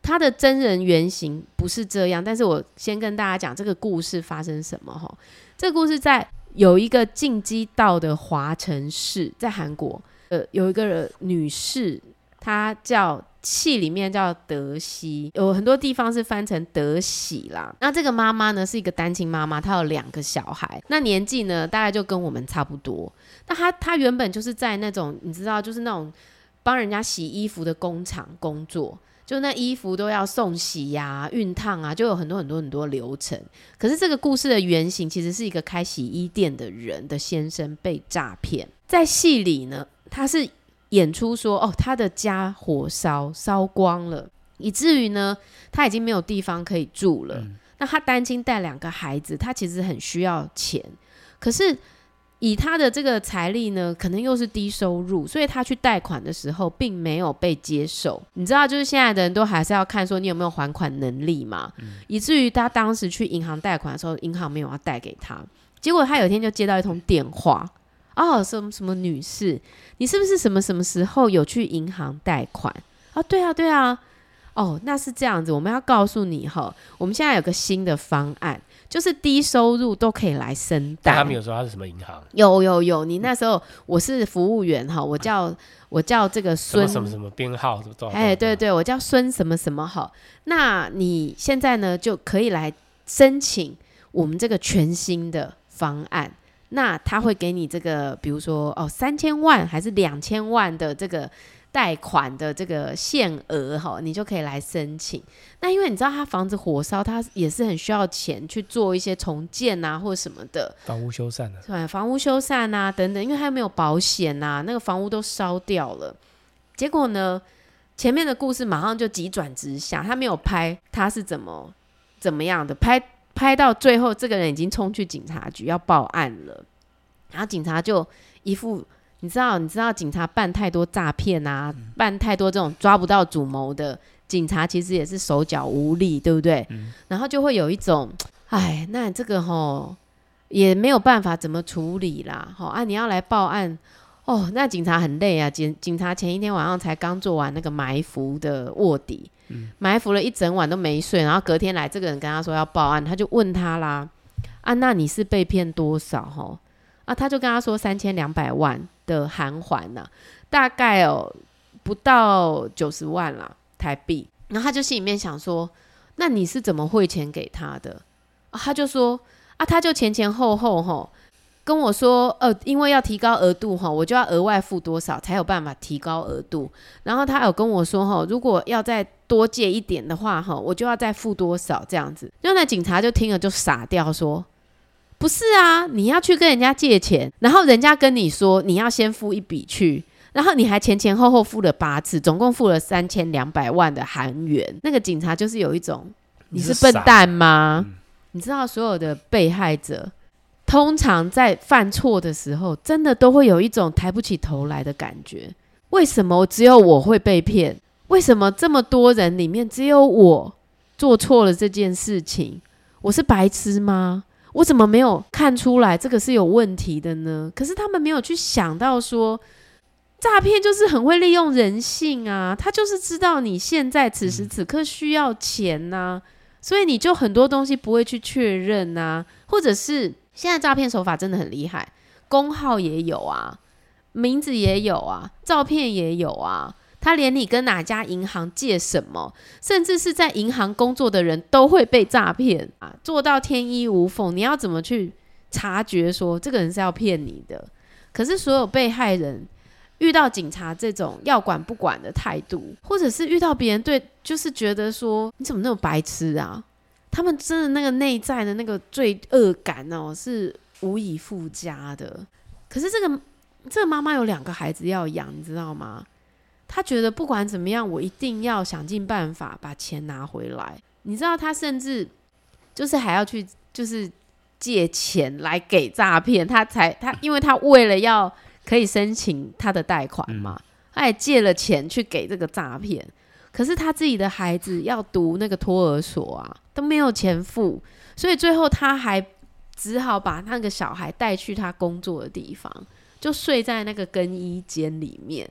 Speaker 2: 他的真人原型不是这样，但是我先跟大家讲这个故事发生什么齁。这个故事在有一个京畿道的华城市，在韩国，呃，有一个女士，她叫戏里面叫德熙，有很多地方是翻成德喜啦。那这个妈妈呢是一个单亲妈妈，她有两个小孩，那年纪呢大概就跟我们差不多。那她她原本就是在那种你知道，就是那种帮人家洗衣服的工厂工作。就那衣服都要送洗呀、啊、熨烫啊，就有很多很多很多流程。可是这个故事的原型其实是一个开洗衣店的人的先生被诈骗。在戏里呢，他是演出说，哦，他的家火烧烧光了，以至于呢，他已经没有地方可以住了。嗯、那他单亲带两个孩子，他其实很需要钱，可是以他的这个财力呢，可能又是低收入，所以他去贷款的时候并没有被接受。你知道，就是现在的人都还是要看说你有没有还款能力嘛，嗯、以至于他当时去银行贷款的时候，银行没有要贷给他。结果他有一天就接到一通电话，哦，什么什么女士，你是不是什么什么时候有去银行贷款？啊，对啊，对啊。哦，那是这样子，我们要告诉你哈，我们现在有个新的方案，就是低收入都可以来申贷。
Speaker 3: 他们有说他是什么银行？
Speaker 2: 有有有，你那时候我是服务员哈，我叫我叫这个孙
Speaker 3: 什么什么编号，
Speaker 2: 哎，对对，我叫孙什么什么哈。那你现在呢就可以来申请我们这个全新的方案。那他会给你这个，比如说哦，三千万还是两千万的这个贷款的这个限额哈，你就可以来申请。那因为你知道他房子火烧，他也是很需要钱去做一些重建啊，或什么的，
Speaker 3: 房屋修缮
Speaker 2: 啊，房屋修缮啊等等，因为他又没有保险啊，那个房屋都烧掉了。结果呢，前面的故事马上就急转直下，他没有拍他是怎么怎么样的，拍拍到最后，这个人已经冲去警察局要报案了，然后警察就一副。你知道，你知道警察办太多诈骗啊，嗯、办太多这种抓不到主谋的警察，其实也是手脚无力，对不对？嗯、然后就会有一种，哎，那这个吼也没有办法怎么处理啦，吼啊，你要来报案，哦，那警察很累啊，警警察前一天晚上才刚做完那个埋伏的卧底，嗯、埋伏了一整晚都没睡，然后隔天来，这个人跟他说要报案，他就问他啦，啊，那你是被骗多少？吼啊，他就跟他说三千两百万。的韩环呐，大概哦不到九十万啦台币，然后他就心里面想说，那你是怎么汇钱给他的？啊、他就说啊，他就前前后后吼跟我说，呃，因为要提高额度吼，我就要额外付多少才有办法提高额度。然后他有跟我说吼，如果要再多借一点的话吼，我就要再付多少这样子。然后那警察就听了就傻掉说。不是啊，你要去跟人家借钱，然后人家跟你说你要先付一笔去，然后你还前前后后付了八次，总共付了三千两百万的韩元。那个警察就是有一种，你是笨蛋吗？嗯、你知道所有的被害者通常在犯错的时候，真的都会有一种抬不起头来的感觉。为什么只有我会被骗？为什么这么多人里面只有我做错了这件事情？我是白痴吗？我怎么没有看出来这个是有问题的呢？可是他们没有去想到说，诈骗就是很会利用人性啊，他就是知道你现在此时此刻需要钱啊，所以你就很多东西不会去确认啊，或者是现在诈骗手法真的很厉害，工号也有啊，名字也有啊，照片也有啊，他连你跟哪家银行借什么，甚至是在银行工作的人都会被诈骗啊，做到天衣无缝。你要怎么去察觉说这个人是要骗你的？可是所有被害人遇到警察这种要管不管的态度，或者是遇到别人对，就是觉得说你怎么那么白痴啊？他们真的那个内在的那个罪恶感哦，是无以复加的。可是这个这个妈妈有两个孩子要养，你知道吗？他觉得不管怎么样，我一定要想尽办法把钱拿回来。你知道，他甚至就是还要去，就是借钱来给诈骗，他才他，因为他为了要可以申请他的贷款嘛，嗯、他也借了钱去给这个诈骗。可是他自己的孩子要读那个托儿所啊，都没有钱付，所以最后他还只好把那个小孩带去他工作的地方，就睡在那个更衣间里面。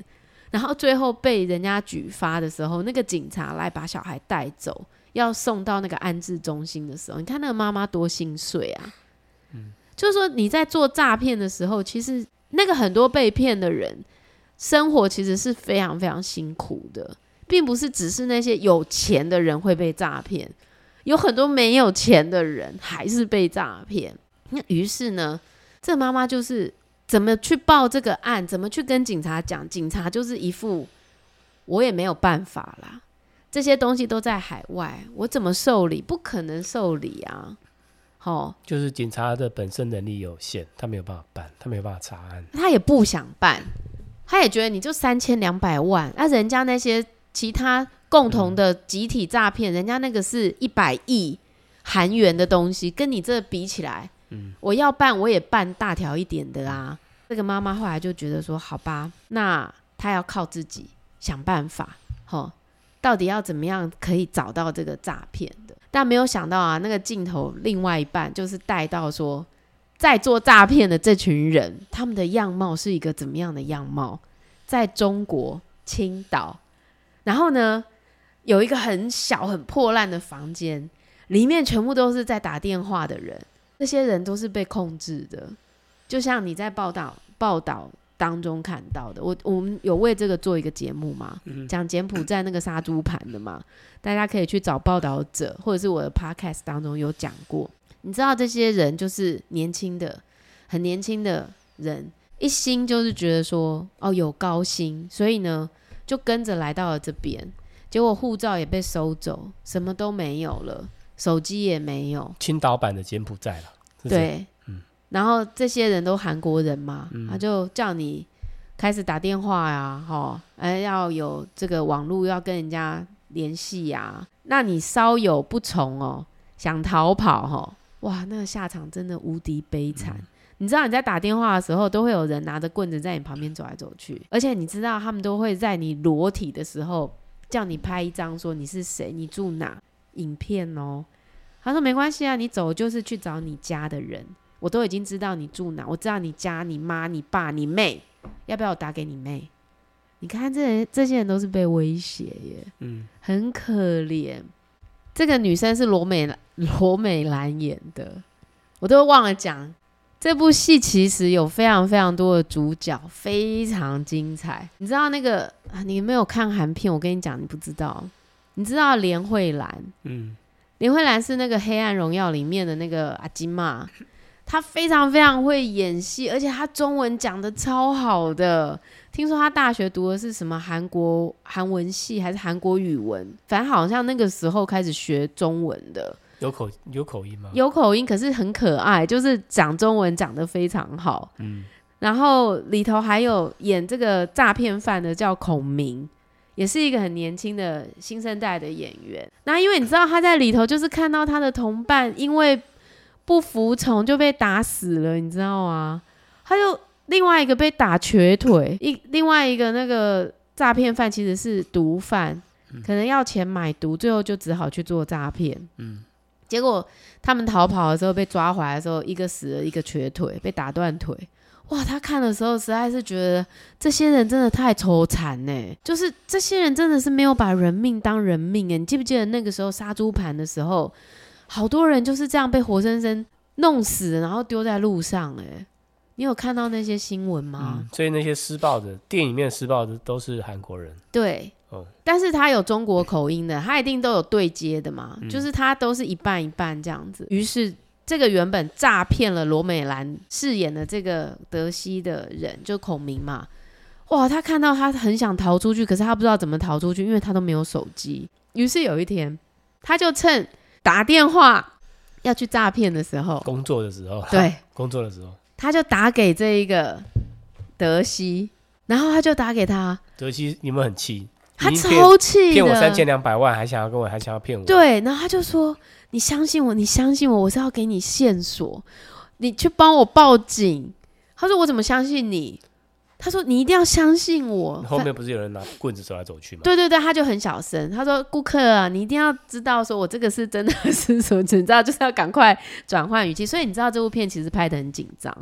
Speaker 2: 然后最后被人家举发的时候，那个警察来把小孩带走，要送到那个安置中心的时候，你看那个妈妈多心碎啊、嗯、就是说你在做诈骗的时候，其实那个很多被骗的人生活其实是非常非常辛苦的，并不是只是那些有钱的人会被诈骗，有很多没有钱的人还是被诈骗。那于是呢，这妈妈就是怎么去报这个案，怎么去跟警察讲，警察就是一副我也没有办法啦，这些东西都在海外，我怎么受理？不可能受理啊！哦，
Speaker 3: 就是警察的本身能力有限，他没有办法办，他没有办法查案，
Speaker 2: 他也不想办，他也觉得你就三千两百万，那、啊、人家那些其他共同的集体诈骗、嗯，人家那个是一百亿韩元的东西，跟你这比起来。嗯、我要办我也办大条一点的啊。这个妈妈后来就觉得说好吧，那她要靠自己想办法，到底要怎么样可以找到这个诈骗的。但没有想到啊，那个镜头另外一半就是带到说在做诈骗的这群人，他们的样貌是一个怎么样的样貌，在中国青岛，然后呢有一个很小很破烂的房间，里面全部都是在打电话的人，这些人都是被控制的，就像你在报道报道当中看到的。我我们有为这个做一个节目嘛，讲、嗯、柬埔寨那个杀猪盘的嘛，大家可以去找报道者，或者是我的 podcast 当中有讲过。你知道这些人就是年轻的很年轻的人，一心就是觉得说哦有高薪，所以呢就跟着来到了这边，结果护照也被收走，什么都没有了，手机也没有，
Speaker 3: 青岛版的柬埔寨了。
Speaker 2: 对、嗯、然后这些人都韩国人嘛、嗯、他就叫你开始打电话呀、哦哎、要有这个网络要跟人家联系呀，那你稍有不从哦，想逃跑哦，哇那个下场真的无敌悲惨、嗯、你知道你在打电话的时候都会有人拿着棍子在你旁边走来走去，而且你知道他们都会在你裸体的时候叫你拍一张说你是谁你住哪影片哦。他说没关系啊，你走就是去找你家的人，我都已经知道你住哪，我知道你家你妈你爸你妹，要不要我打给你妹？你看这这些人都是被威胁耶、嗯、很可怜。这个女生是罗美罗美兰演的，我都忘了讲，这部戏其实有非常非常多的主角，非常精彩。你知道那个、啊、你没有看韩片，我跟你讲你不知道，你知道连慧兰？嗯，连慧兰是那个黑暗荣耀里面的那个阿金嘛，她非常非常会演戏，而且她中文讲的超好的，听说她大学读的是什么韩国韩文系还是韩国语文，反正好像那个时候开始学中文的。
Speaker 3: 有口有口音吗？
Speaker 2: 有口音，可是很可爱，就是讲中文讲得非常好。嗯，然后里头还有演这个诈骗犯的叫孔明，也是一个很年轻的新生代的演员。那因为你知道他在里头就是看到他的同伴因为不服从就被打死了，你知道吗？他就另外一个被打瘸腿，一另外一个那个诈骗犯其实是毒贩、嗯、可能要钱买毒，最后就只好去做诈骗。嗯，结果他们逃跑的时候被抓回来的时候，一个死了一个瘸腿，被打断腿。哇，他看的时候实在是觉得这些人真的太愁惨耶，就是这些人真的是没有把人命当人命耶。你记不记得那个时候杀猪盘的时候，好多人就是这样被活生生弄死然后丢在路上耶。你有看到那些新闻吗、
Speaker 3: 嗯、所以那些施暴的电影里面施暴的都是韩国人。
Speaker 2: 对、哦、但是他有中国口音的，他一定都有对接的嘛、嗯、就是他都是一半一半这样子。于是这个原本诈骗了罗美兰饰演的这个德西的人就孔明嘛，哇，他看到他很想逃出去，可是他不知道怎么逃出去，因为他都没有手机。于是有一天他就趁打电话要去诈骗的时候，
Speaker 3: 工作的时候，
Speaker 2: 对，
Speaker 3: 工作的时候
Speaker 2: 他就打给这一个德西，然后他就打给他。
Speaker 3: 德西你们很气，
Speaker 2: 他超气的，
Speaker 3: 骗我三千两百万，还想要跟我，还想要骗我。
Speaker 2: 对，然后他就说：“你相信我，你相信我，我是要给你线索，你去帮我报警。”他说：“我怎么相信你？”他说：“你一定要相信我。”
Speaker 3: 后面不是有人拿棍子走来走去吗？
Speaker 2: 对对对，他就很小声，他说：“顾客啊，你一定要知道，说我这个是真的是什么，你知道，就是要赶快转换语气。”所以你知道这部片其实拍得很紧张。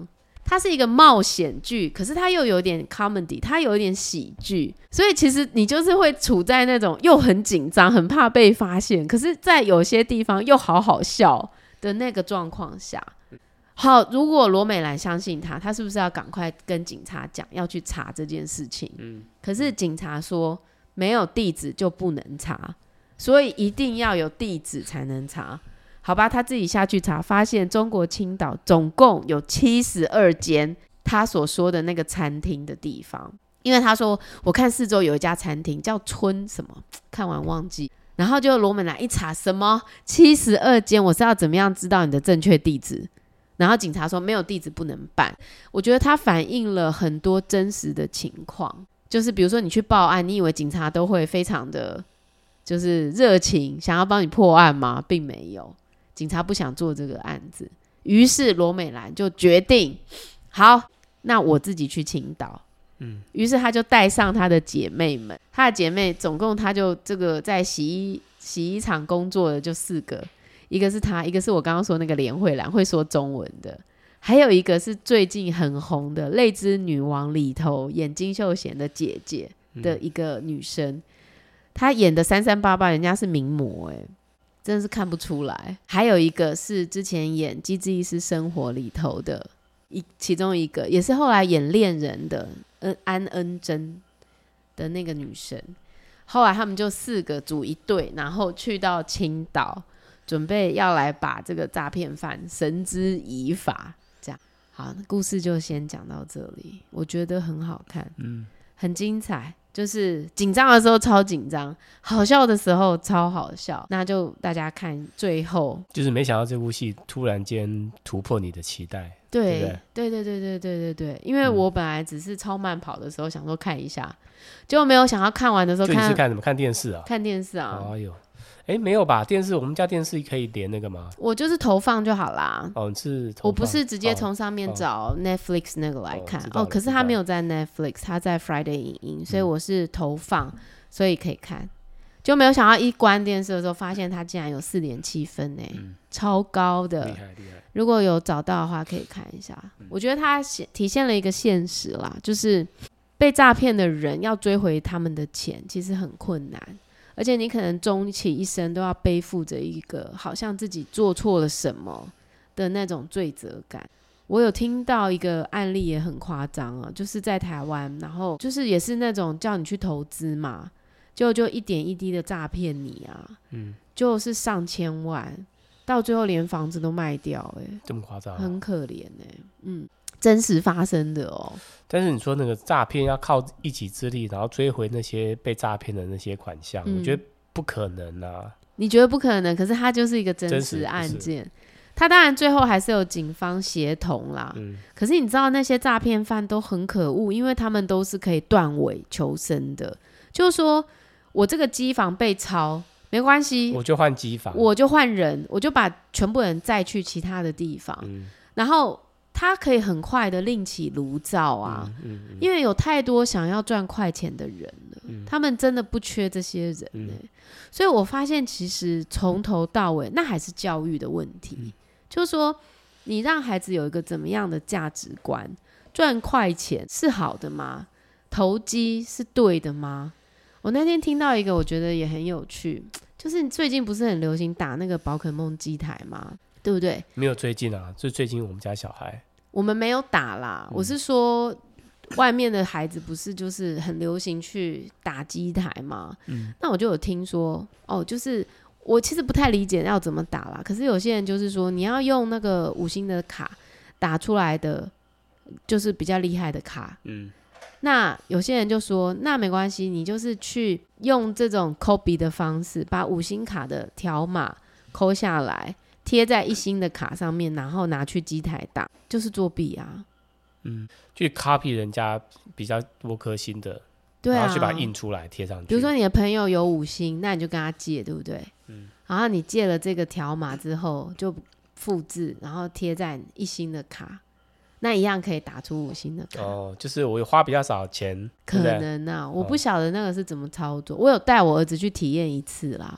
Speaker 2: 它是一个冒险剧，可是它又有点 comedy， 它有一点喜剧，所以其实你就是会处在那种又很紧张很怕被发现，可是在有些地方又好好笑的那个状况下。好，如果罗美兰相信他，他是不是要赶快跟警察讲要去查这件事情？嗯，可是警察说没有地址就不能查，所以一定要有地址才能查。好吧，他自己下去查，发现中国青岛总共有七十二间他所说的那个餐厅的地方。因为他说我看四周有一家餐厅叫春什么，看完忘记，然后就罗美兰一查，什么七十二间，我是要怎么样知道你的正确地址？然后警察说没有地址不能办。我觉得他反映了很多真实的情况，就是比如说你去报案，你以为警察都会非常的就是热情想要帮你破案吗？并没有，警察不想做这个案子，于是罗美兰就决定，好，那我自己去青岛。嗯，于是他就带上他的姐妹们，他的姐妹总共他就这个在洗衣洗衣厂工作的就四个，一个是他，一个是我刚刚说那个连慧兰会说中文的，还有一个是最近很红的《泪之女王》里头演金秀贤的姐姐的一个女生，她演的三三八八，人家是名模哎、欸，真的是看不出来。还有一个是之前演《机智医师生活》里头的一其中一个，也是后来演恋人的安恩珍的那个女生。后来他们就四个组一队，然后去到青岛，准备要来把这个诈骗犯绳之以法。这样，好，故事就先讲到这里。我觉得很好看，嗯，很精彩。就是紧张的时候超紧张，好笑的时候超好笑。那就大家看最后，
Speaker 3: 就是没想到这部戏突然间突破你的期待。
Speaker 2: 对
Speaker 3: 对
Speaker 2: 对对对对对对对，因为我本来只是超慢跑的时候想说看一下，结果没有想到看完的时候看。
Speaker 3: 就你是看什么？看电视啊？
Speaker 2: 看电视啊！
Speaker 3: 哎呦，哎，没有吧？电视我们家电视可以连那个吗？
Speaker 2: 我就是投放就好啦。
Speaker 3: 哦，你是投放？
Speaker 2: 我不是直接从上面找 Netflix 那个来看 哦, 哦，可是他没有在 Netflix， 他在 Friday 影音，所以我是投放，嗯、所以可以看。就没有想到一关电视的时候，发现它竟然有 四点七 分呢、嗯，超高的，
Speaker 3: 厉害厉害。
Speaker 2: 如果有找到的话，可以看一下。嗯、我觉得它体现了一个现实啦，就是被诈骗的人要追回他们的钱，其实很困难。而且你可能终其一生都要背负着一个好像自己做错了什么的那种罪责感。我有听到一个案例也很夸张啊，就是在台湾，然后就是也是那种叫你去投资嘛，就就一点一滴的诈骗你啊，嗯，就是上千万，到最后连房子都卖掉、欸，哎，
Speaker 3: 这么夸张、啊，
Speaker 2: 很可怜哎、欸，嗯。真实发生的哦，
Speaker 3: 但是你说那个诈骗要靠一己之力，然后追回那些被诈骗的那些款项、嗯，我觉得不可能啊。
Speaker 2: 你觉得不可能？可是它就是一个真实案件，它当然最后还是有警方协同啦、嗯。可是你知道那些诈骗犯都很可恶，因为他们都是可以断尾求生的，就是说我这个机房被抄没关系，
Speaker 3: 我就换机房，
Speaker 2: 我就换人，我就把全部人载去其他的地方，嗯、然后。他可以很快的另起炉灶啊、嗯嗯嗯，因为有太多想要赚快钱的人了、嗯，他们真的不缺这些人、欸嗯、所以我发现其实从头到尾那还是教育的问题、嗯、就是说你让孩子有一个怎么样的价值观，赚快钱是好的吗？投机是对的吗？我那天听到一个我觉得也很有趣，就是最近不是很流行打那个宝可梦机台吗？对不对？
Speaker 3: 没有最近啊，就最近我们家小孩
Speaker 2: 我们没有打啦、嗯、我是说外面的孩子不是就是很流行去打机台吗、嗯、那我就有听说哦，就是我其实不太理解要怎么打啦，可是有些人就是说你要用那个五星的卡打出来的就是比较厉害的卡，嗯，那有些人就说那没关系，你就是去用这种抠笔的方式把五星卡的条码抠下来贴在一星的卡上面，然后拿去机台打，就是作弊啊。嗯，
Speaker 3: 去 copy 人家比较多颗星的，对啊，然后去把它印出来贴上去。
Speaker 2: 比如说你的朋友有五星，那你就跟他借，对不对？嗯。然后你借了这个条码之后，就复制，然后贴在一星的卡，那一样可以打出五星的卡。
Speaker 3: 哦，就是我花比较少钱，
Speaker 2: 可能啊，我不晓得那个是怎么操作。我有带我儿子去体验一次啦。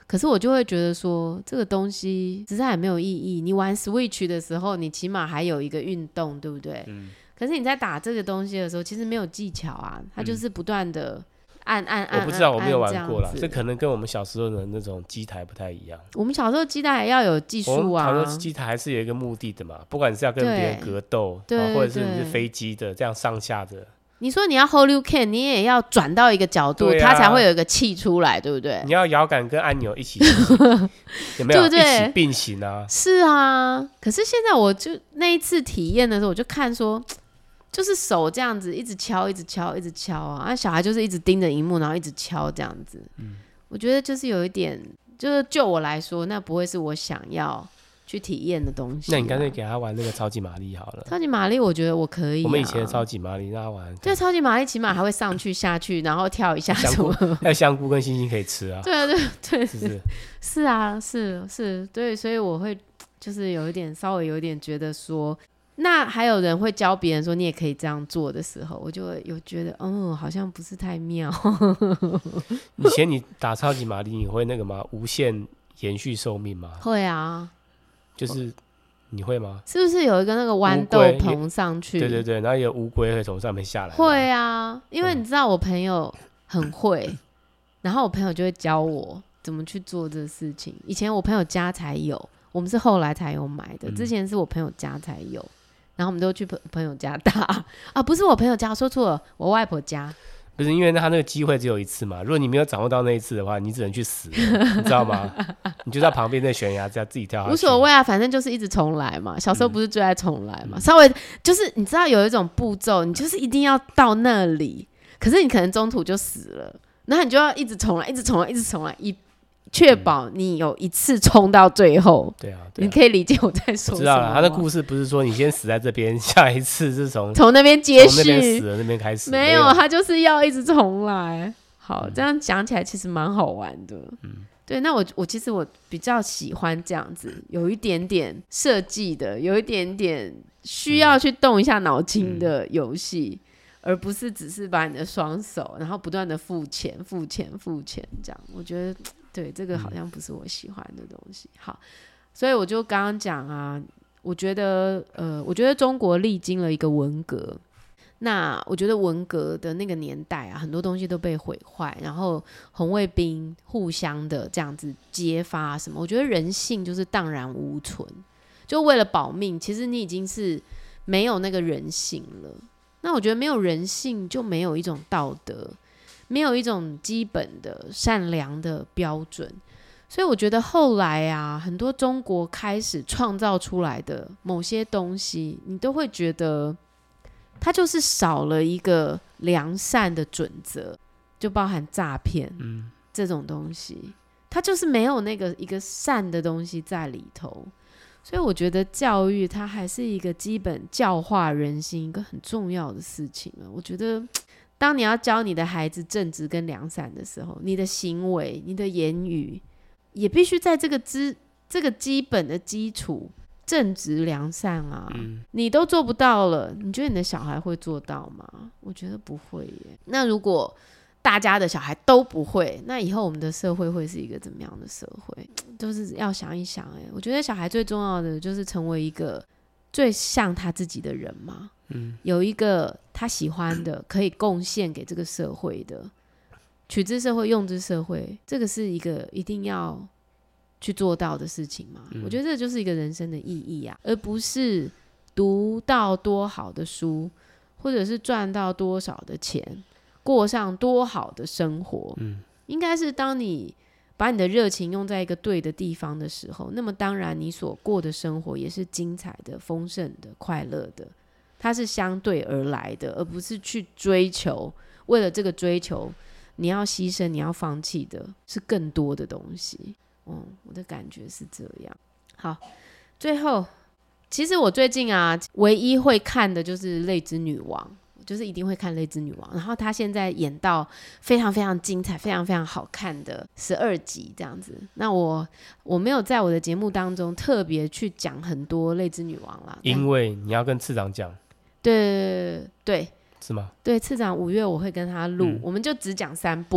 Speaker 2: 可是我就会觉得说这个东西实在也没有意义。你玩 Switch 的时候你起码还有一个运动，对不对、嗯、可是你在打这个东西的时候其实没有技巧啊，它就是不断的按按按，
Speaker 3: 我不知道，我没有玩过啦，这可能跟我们小时候的那种机台不太一样。
Speaker 2: 我们小时候机台还要有技术啊，
Speaker 3: 我们小时候机台还是有一个目的的嘛，不管你是要跟别人格斗、啊、或者是你是飞机的这样上下的。
Speaker 2: 你说你要 hold you can 你也要转到一个角度、啊、它才会有一个气出来，对不对？
Speaker 3: 你要摇杆跟按钮一起有没有对不对？一起并行啊。
Speaker 2: 是啊，可是现在我就那一次体验的时候我就看说就是手这样子一直敲一直敲一直敲啊，啊小孩就是一直盯着萤幕然后一直敲这样子、嗯、我觉得就是有一点，就是就我来说那不会是我想要去体验的东西、啊、
Speaker 3: 那你干脆给他玩那个超级玛丽好了。
Speaker 2: 超级玛丽我觉得我可以、啊、
Speaker 3: 我们以前的超级玛丽让他玩，
Speaker 2: 对，超级玛丽起码还会上去下去然后跳一下什么，
Speaker 3: 还有香菇跟星星可以吃啊。
Speaker 2: 对啊对对
Speaker 3: 是是
Speaker 2: 是啊是是，对，所以我会就是有一点稍微有一点觉得说，那还有人会教别人说你也可以这样做的时候，我就会有觉得嗯好像不是太妙。
Speaker 3: 以前你打超级玛丽你会那个吗？无限延续寿命吗？
Speaker 2: 会啊，
Speaker 3: 就是你会吗？
Speaker 2: 是不是有一个那个豌豆棚上去？
Speaker 3: 对对对，然后有乌龟会从上面下来。
Speaker 2: 会啊，因为你知道我朋友很会、嗯、然后我朋友就会教我怎么去做这个事情。以前我朋友家才有，我们是后来才有买的、嗯、之前是我朋友家才有，然后我们都去朋友家打啊，不是我朋友家，说错了，我外婆家。
Speaker 3: 不是因为他那个机会只有一次嘛，如果你没有掌握到那一次的话你只能去死你知道吗？你就在旁边那悬崖这样自己跳下去，
Speaker 2: 无所谓啊，反正就是一直重来嘛，小时候不是最爱重来嘛、嗯、稍微就是你知道有一种步骤你就是一定要到那里，可是你可能中途就死了，然后你就要一直重来一直重来一直重来，一确保你有一次冲到最后、嗯、对啊, 对啊，你可以理解我在说什么。
Speaker 3: 我知道了，他的故事不是说你先死在这边，下一次是从
Speaker 2: 从那边接续，
Speaker 3: 从那边死了那边开始，
Speaker 2: 没有，他就是要一直重来。好、嗯、这样讲起来其实蛮好玩的。嗯，对，那我我其实我比较喜欢这样子有一点点设计的，有一点点需要去动一下脑筋的游戏、嗯、而不是只是把你的双手然后不断的付钱付钱付钱这样，我觉得对，这个好像不是我喜欢的东西。好，所以我就刚刚讲啊，我觉得呃，我觉得中国历经了一个文革，那我觉得文革的那个年代啊，很多东西都被毁坏，然后红卫兵互相的这样子揭发什么，我觉得人性就是荡然无存，就为了保命，其实你已经是没有那个人性了。那我觉得没有人性就没有一种道德，没有一种基本的善良的标准，所以我觉得后来啊，很多中国开始创造出来的某些东西，你都会觉得它就是少了一个良善的准则，就包含诈骗、嗯、这种东西，它就是没有那个一个善的东西在里头。所以我觉得教育它还是一个基本教化人心一个很重要的事情啊。我觉得当你要教你的孩子正直跟良善的时候，你的行为你的言语也必须在这个之这个基本的基础正直良善啊、嗯、你都做不到了，你觉得你的小孩会做到吗？我觉得不会耶。那如果大家的小孩都不会，那以后我们的社会会是一个怎么样的社会？就是要想一想耶。我觉得小孩最重要的就是成为一个最像他自己的人嘛、嗯、有一个他喜欢的可以贡献给这个社会的，取之社会用之社会，这个是一个一定要去做到的事情嘛、嗯、我觉得这就是一个人生的意义啊，而不是读到多好的书，或者是赚到多少的钱，过上多好的生活、嗯、应该是当你把你的热情用在一个对的地方的时候，那么当然你所过的生活也是精彩的丰盛的快乐的，它是相对而来的，而不是去追求，为了这个追求你要牺牲你要放弃的是更多的东西。嗯，我的感觉是这样。好，最后其实我最近啊唯一会看的就是泪之女王，就是一定会看泪之女王，然后她现在演到非常非常精彩非常非常好看的十二集这样子。那我我没有在我的节目当中特别去讲很多泪之女王啦，
Speaker 3: 因为你要跟次长讲。对
Speaker 2: 对，
Speaker 3: 是吗？
Speaker 2: 对，次长五月我会跟他录、嗯、我们就只讲三部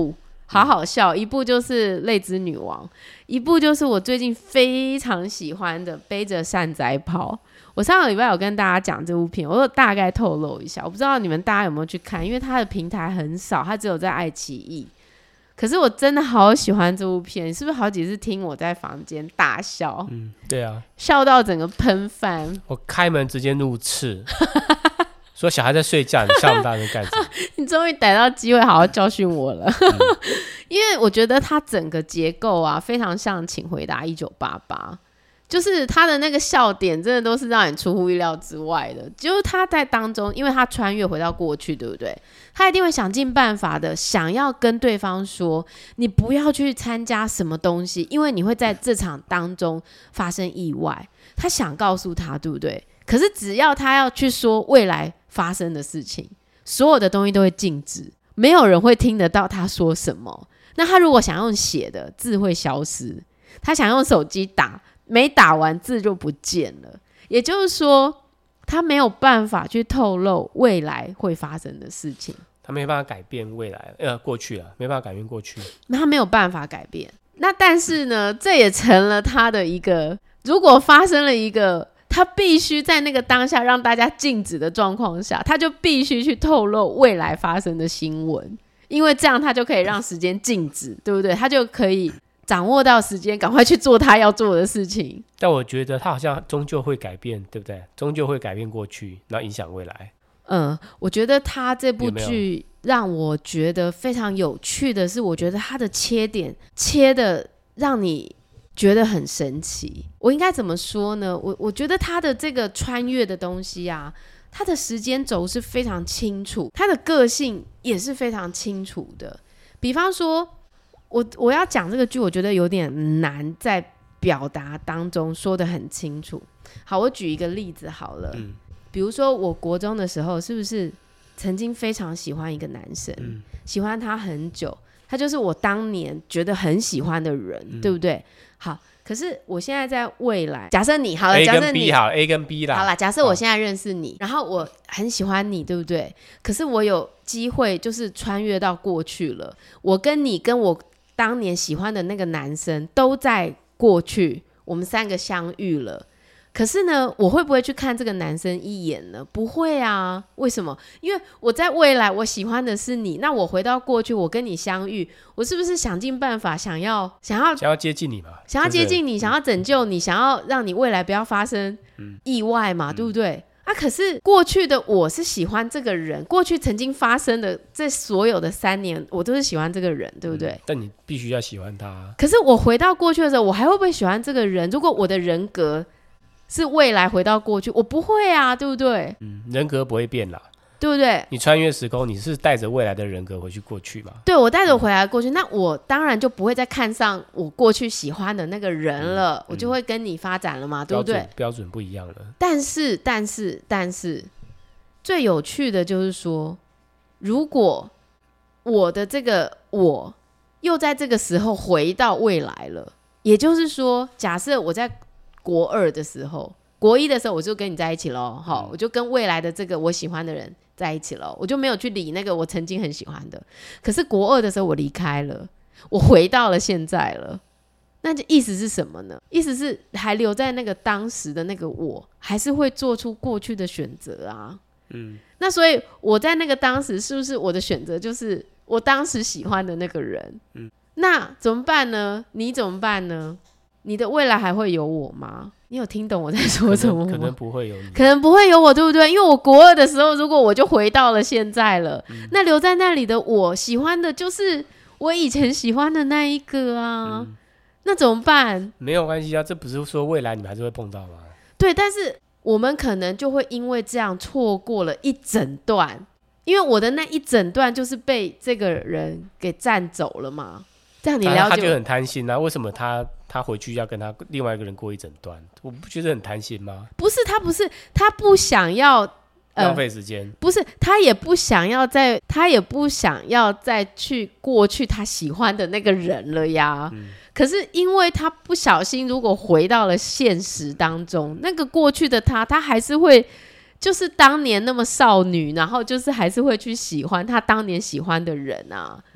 Speaker 2: 好好笑，一部就是泪之女王，一部就是我最近非常喜欢的背着善哉跑。我上个礼拜有跟大家讲这部片，我有大概透露一下，我不知道你们大家有没有去看，因为它的平台很少，它只有在爱奇艺。可是我真的好喜欢这部片，是不是好几次听我在房间大笑？
Speaker 3: 嗯，对啊，
Speaker 2: 笑到整个喷饭。
Speaker 3: 我开门直接怒斥，说小孩在睡觉，你笑那么大声干什么？
Speaker 2: 你终于逮到机会好好教训我了。嗯、因为我觉得它整个结构啊，非常像《请回答一九八八》。就是他的那个笑点真的都是让你出乎意料之外的，就是他在当中，因为他穿越回到过去，对不对？他一定会想尽办法的想要跟对方说，你不要去参加什么东西，因为你会在这场当中发生意外。他想告诉他，对不对？可是只要他要去说未来发生的事情，所有的东西都会静止，没有人会听得到他说什么。那他如果想用写的，字会消失；他想用手机打，没打完字就不见了，也就是说他没有办法去透露未来会发生的事情，
Speaker 3: 他没办法改变未来呃过去了，没办法改变过去，
Speaker 2: 那他没有办法改变。那但是呢，这也成了他的一个，如果发生了一个他必须在那个当下让大家静止的状况下，他就必须去透露未来发生的新闻，因为这样他就可以让时间静止，对不对？他就可以掌握到时间，赶快去做他要做的事情。
Speaker 3: 但我觉得他好像终究会改变，对不对？终究会改变过去，然后影响未来。
Speaker 2: 嗯，我觉得他这部剧让我觉得非常有趣的是，我觉得他的切点切的让你觉得很神奇。我应该怎么说呢？我我觉得他的这个穿越的东西啊，他的时间轴是非常清楚，他的个性也是非常清楚的。比方说我我要讲这个剧，我觉得有点难在表达当中说得很清楚。好，我举一个例子好了，嗯、比如说我国中的时候，是不是曾经非常喜欢一个男生，嗯、喜欢他很久，他就是我当年觉得很喜欢的人，嗯、对不对？好，可是我现在在未来，假设你好了，
Speaker 3: A
Speaker 2: 假设
Speaker 3: 跟 B 好 A 跟 B 啦，
Speaker 2: 好啦，假设我现在认识你，然后我很喜欢你，对不对？可是我有机会就是穿越到过去了，我跟你跟我当年喜欢的那个男生都在过去，我们三个相遇了。可是呢，我会不会去看这个男生一眼呢？不会啊。为什么？因为我在未来我喜欢的是你，那我回到过去我跟你相遇，我是不是想尽办法想要想要
Speaker 3: 想要接近你嘛？
Speaker 2: 想要接近你，想要拯救你，想要让你未来不要发生意外嘛，嗯、对不对？啊，可是过去的我是喜欢这个人，过去曾经发生的这所有的三年，我都是喜欢这个人，对不对？嗯、
Speaker 3: 但你必须要喜欢他。
Speaker 2: 可是我回到过去的时候，我还会不会喜欢这个人？如果我的人格是未来回到过去，我不会啊，对不对？
Speaker 3: 嗯，人格不会变啦，
Speaker 2: 对不对？
Speaker 3: 你穿越时空，你是带着未来的人格回去过去嘛？
Speaker 2: 对，我带着回来过去，嗯、那我当然就不会再看上我过去喜欢的那个人了，嗯、我就会跟你发展了嘛，嗯、对不对？
Speaker 3: 标准不一样了。
Speaker 2: 但是，但是，但是，最有趣的就是说，如果我的这个我又在这个时候回到未来了，也就是说，假设我在国二的时候，国一的时候我就跟你在一起咯，好，我就跟未来的这个我喜欢的人在一起咯，我就没有去理那个我曾经很喜欢的。可是国二的时候我离开了，我回到了现在了，那意思是什么呢？意思是还留在那个当时的那个我，还是会做出过去的选择啊。嗯，那所以我在那个当时，是不是我的选择就是我当时喜欢的那个人？嗯，那怎么办呢？你怎么办呢？你的未来还会有我吗？你有听懂我在说什么吗？
Speaker 3: 可能不会有你，
Speaker 2: 可能不会有我，对不对？因为我国二的时候，如果我就回到了现在了，嗯、那留在那里的我喜欢的就是我以前喜欢的那一个啊，嗯、那怎么办？
Speaker 3: 没有关系啊，这不是说未来你们还是会碰到吗？
Speaker 2: 对，但是我们可能就会因为这样错过了一整段，因为我的那一整段就是被这个人给占走了嘛。这样你了解
Speaker 3: 他, 他就很贪心啊，为什么他他回去要跟他另外一个人过一整段？我不觉得很贪心吗？
Speaker 2: 不是，他不是，他不想要、
Speaker 3: 呃、浪费时间，
Speaker 2: 不是，他也不想要再，他也不想要再去过去他喜欢的那个人了呀。嗯、可是因为他不小心，如果回到了现实当中，那个过去的他，他还是会就是当年那么少女，然后就是还是会去喜欢他当年喜欢的人啊。嗯，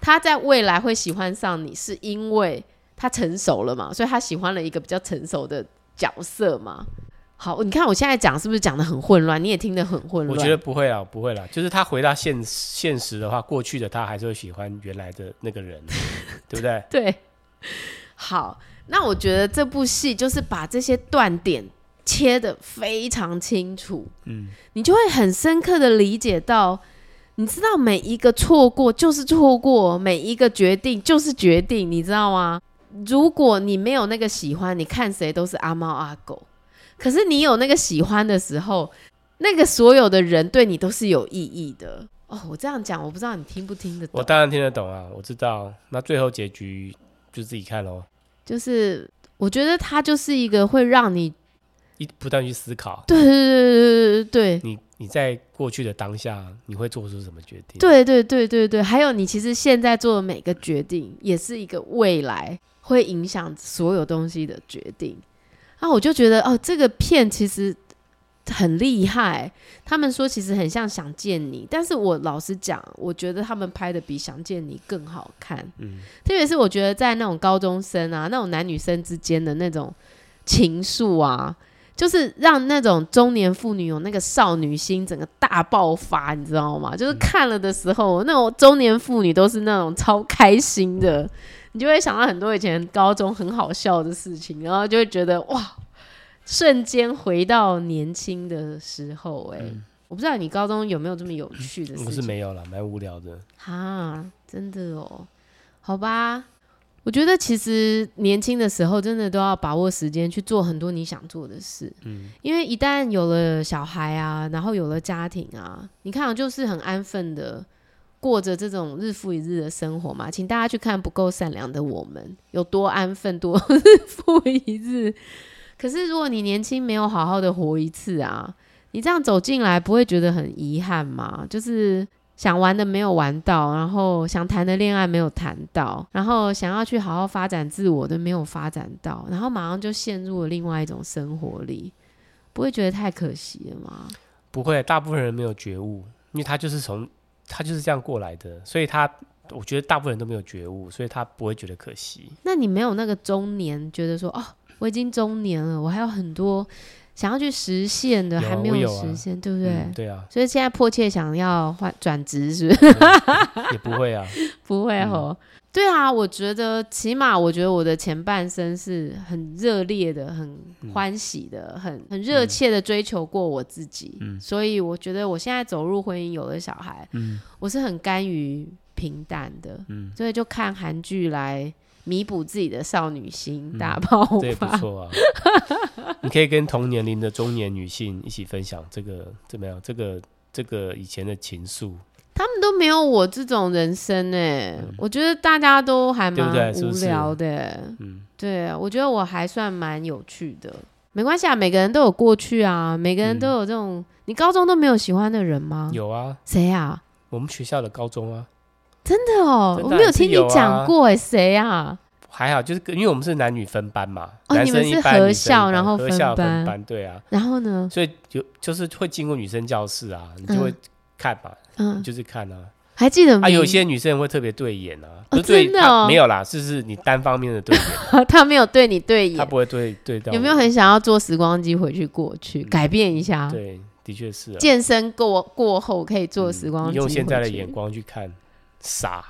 Speaker 2: 他在未来会喜欢上你，是因为他成熟了嘛，所以他喜欢了一个比较成熟的角色嘛。好，你看我现在讲是不是讲得很混乱？你也听得很混乱。
Speaker 3: 我觉得不会啦，不会啦，就是他回到现现实的话，过去的他还是会喜欢原来的那个人，对不对？
Speaker 2: 对。好，那我觉得这部戏就是把这些断点切得非常清楚，嗯，你就会很深刻的理解到，你知道每一个错过就是错过，每一个决定就是决定，你知道吗？如果你没有那个喜欢，你看谁都是阿猫阿狗。可是你有那个喜欢的时候，那个所有的人对你都是有意义的。哦，我这样讲，我不知道你听不听得懂。
Speaker 3: 我当然听得懂啊，我知道。那最后结局就自己看咯。
Speaker 2: 就是我觉得它就是一个会让你
Speaker 3: 一不断去思考。
Speaker 2: 对对对对对对。
Speaker 3: 你你在过去的当下，你会做出什么决定？
Speaker 2: 对对对对对。还有你其实现在做的每个决定，也是一个未来会影响所有东西的决定。啊，我就觉得哦，这个片其实很厉害。他们说其实很像《想见你》，但是我老实讲，我觉得他们拍的比《想见你》更好看。嗯，特别是我觉得在那种高中生啊，那种男女生之间的那种情愫啊，就是让那种中年妇女有那个少女心整个大爆发，你知道吗？就是看了的时候，那种中年妇女都是那种超开心的。你就会想到很多以前高中很好笑的事情，然后就会觉得哇，瞬间回到年轻的时候。哎、欸嗯，我不知道你高中有没有这么有趣的事情？
Speaker 3: 我是没有啦，蛮无聊的。
Speaker 2: 哈，真的哦？好吧，我觉得其实年轻的时候真的都要把握时间去做很多你想做的事。嗯，因为一旦有了小孩啊，然后有了家庭啊，你看就是很安分的过着这种日复一日的生活嘛，请大家去看《不够善良的我们》有多安分，多日复一日。可是如果你年轻没有好好的活一次啊，你这样走进来不会觉得很遗憾吗？就是想玩的没有玩到，然后想谈的恋爱没有谈到，然后想要去好好发展自我的没有发展到，然后马上就陷入了另外一种生活里，不会觉得太可惜了吗？
Speaker 3: 不会，大部分人没有觉悟，因为他就是从他就是这样过来的，所以他我觉得大部分人都没有觉悟，所以他不会觉得可惜。
Speaker 2: 那你没有那个中年觉得说哦，我已经中年了，我还有很多想要去实现的，
Speaker 3: 有啊、
Speaker 2: 还没有实现、啊、对不对、
Speaker 3: 嗯、对啊，
Speaker 2: 所以现在迫切想要换转职是不是？
Speaker 3: 也不会啊
Speaker 2: 不会哦、嗯，对啊，我觉得起码我觉得我的前半生是很热烈的，很欢喜的、嗯、很很热切的追求过我自己、嗯、所以我觉得我现在走入婚姻有了小孩、嗯、我是很甘于平淡的、嗯、所以就看韩剧来弥补自己的少女心、嗯、大爆发，
Speaker 3: 这也不错啊你可以跟同年龄的中年女性一起分享这个怎么样，这个这个以前的情愫，
Speaker 2: 他们都没有我这种人生哎、嗯，我觉得大家都还蛮无聊的、欸，对不对？嗯，对，我觉得我还算蛮有趣的。没关系啊，每个人都有过去啊，每个人都有这种。嗯、你高中都没有喜欢的人吗？
Speaker 3: 有啊，
Speaker 2: 谁啊？
Speaker 3: 我们学校的高中啊。
Speaker 2: 真的哦，真的我没有听你讲过哎、欸，谁啊？
Speaker 3: 还好，就是因为我们是男女分班嘛，
Speaker 2: 哦，
Speaker 3: 男生一班，
Speaker 2: 你们是合校，然后
Speaker 3: 分班，合校分班，对啊。
Speaker 2: 然后呢？
Speaker 3: 所以就就是会经过女生教室啊，你就会看嘛，嗯，你就是看啊。
Speaker 2: 还记得吗？
Speaker 3: 啊，有些女生会特别对眼啊，
Speaker 2: 哦、
Speaker 3: 就对
Speaker 2: 真的、哦、
Speaker 3: 没有啦，是是你单方面的对眼，
Speaker 2: 他没有对你对眼，
Speaker 3: 他不会对对到。
Speaker 2: 有没有很想要坐时光机回去过去、嗯、改变一下？
Speaker 3: 对，的确是、啊。
Speaker 2: 健身过过后可以坐时光机、嗯，
Speaker 3: 用现在的眼光去看，傻。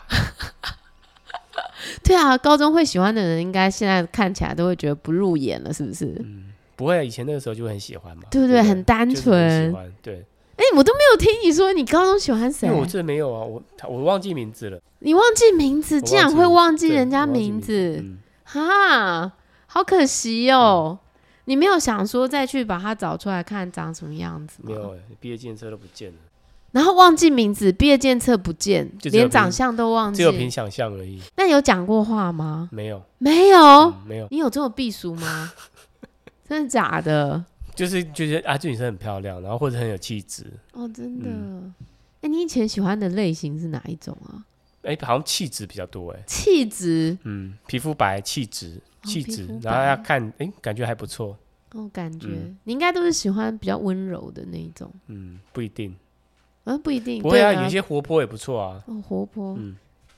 Speaker 2: 对啊，高中会喜欢的人，应该现在看起来都会觉得不入眼了，是不是？
Speaker 3: 嗯，不会，以前那个时候就很喜欢嘛，
Speaker 2: 对不对？对，很单纯、就是、
Speaker 3: 喜欢，对。
Speaker 2: 哎、欸，我都没有听你说你高中喜欢谁？
Speaker 3: 因为我这没有啊，我我忘记名字了。
Speaker 2: 你忘记名字，竟然会忘记人家名字，哈、嗯，好可惜哦、嗯！你没有想说再去把它找出来看长什么样子吗？
Speaker 3: 没有哎、欸，毕业检测都不见了。
Speaker 2: 然后忘记名字，毕业检测不见，连长相都忘记，
Speaker 3: 只有凭想象而已。
Speaker 2: 那有讲过话吗？
Speaker 3: 没有，
Speaker 2: 没有，
Speaker 3: 嗯、没有。
Speaker 2: 你有这么避俗吗？真的假的？
Speaker 3: 就是觉得啊，这女生很漂亮，然后或者很有气质。
Speaker 2: 哦，真的。哎、嗯欸，你以前喜欢的类型是哪一种啊？
Speaker 3: 哎、欸，好像气质比较多哎、欸。
Speaker 2: 气质，
Speaker 3: 嗯，皮肤白，气质，气质、哦，然后要看，哎、欸，感觉还不错。
Speaker 2: 哦，感觉、嗯、你应该都是喜欢比较温柔的那一种。
Speaker 3: 嗯，不一定。
Speaker 2: 嗯，不一定。
Speaker 3: 不会啊，有些活泼也不错啊。
Speaker 2: 哦，活泼。
Speaker 3: 嗯，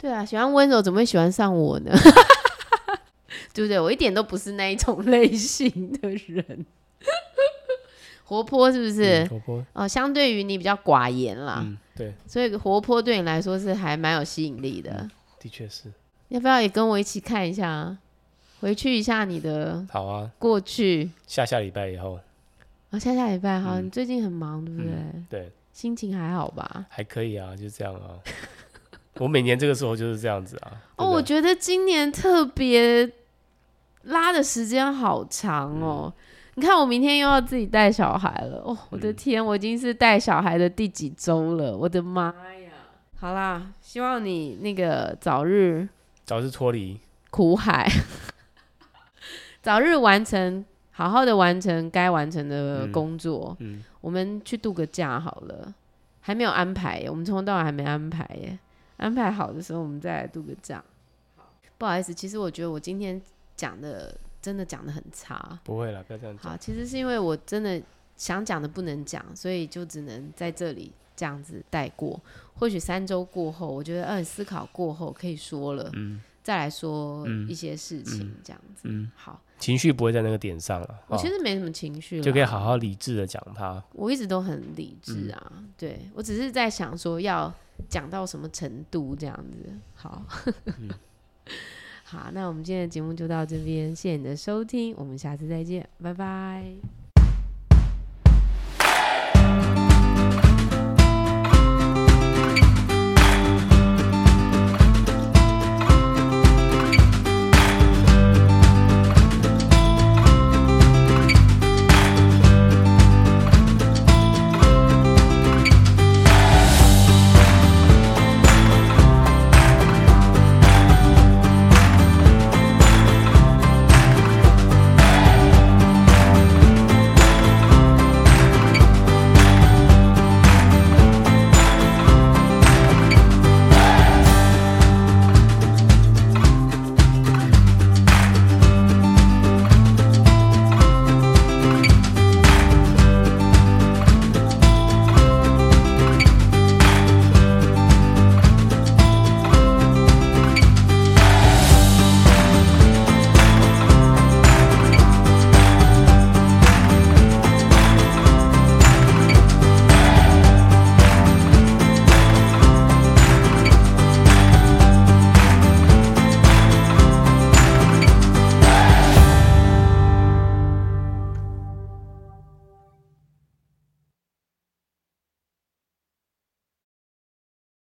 Speaker 2: 对啊，喜欢温柔怎么会喜欢上我呢？对不对？我一点都不是那一种类型的人。活泼是不是？
Speaker 3: 嗯、活泼
Speaker 2: 哦，相对于你比较寡言啦，
Speaker 3: 嗯，对，
Speaker 2: 所以活泼对你来说是还蛮有吸引力的。
Speaker 3: 嗯、的确是。
Speaker 2: 要不要也跟我一起看一下，回去一下你的
Speaker 3: 好啊，
Speaker 2: 过去。
Speaker 3: 下下礼拜以后。
Speaker 2: 哦，下下礼拜好、
Speaker 3: 嗯，
Speaker 2: 你最近很忙对不对？
Speaker 3: 嗯、对，
Speaker 2: 心情还好吧？
Speaker 3: 还可以啊，就这样啊。我每年这个时候就是这样子啊。
Speaker 2: 哦，我觉得今年特别拉的时间好长哦。嗯，你看，我明天又要自己带小孩了哦！我的天，嗯、我已经是带小孩的第几周了？我的妈呀！好啦，希望你那个早日
Speaker 3: 早日脱离
Speaker 2: 苦海，早日完成，好好的完成该完成的工作。嗯嗯、我们去度个假好了，还没有安排耶，我们从头到尾还没安排耶。安排好的时候，我们再来度个假。不好意思，其实我觉得我今天讲的。真的讲得很差，
Speaker 3: 不会啦，不要这样讲。
Speaker 2: 好，其实是因为我真的想讲的不能讲，所以就只能在这里这样子带过。或许三周过后，我觉得嗯，思考过后可以说了，嗯、再来说一些事情，这样子。嗯，好，
Speaker 3: 情绪不会在那个点上了。
Speaker 2: 我其实没什么情绪，
Speaker 3: 就可以好好理智的讲它。
Speaker 2: 我一直都很理智啊，嗯、对我只是在想说要讲到什么程度这样子。好。嗯好，那我们今天的节目就到这边，谢谢你的收听，我们下次再见，拜拜。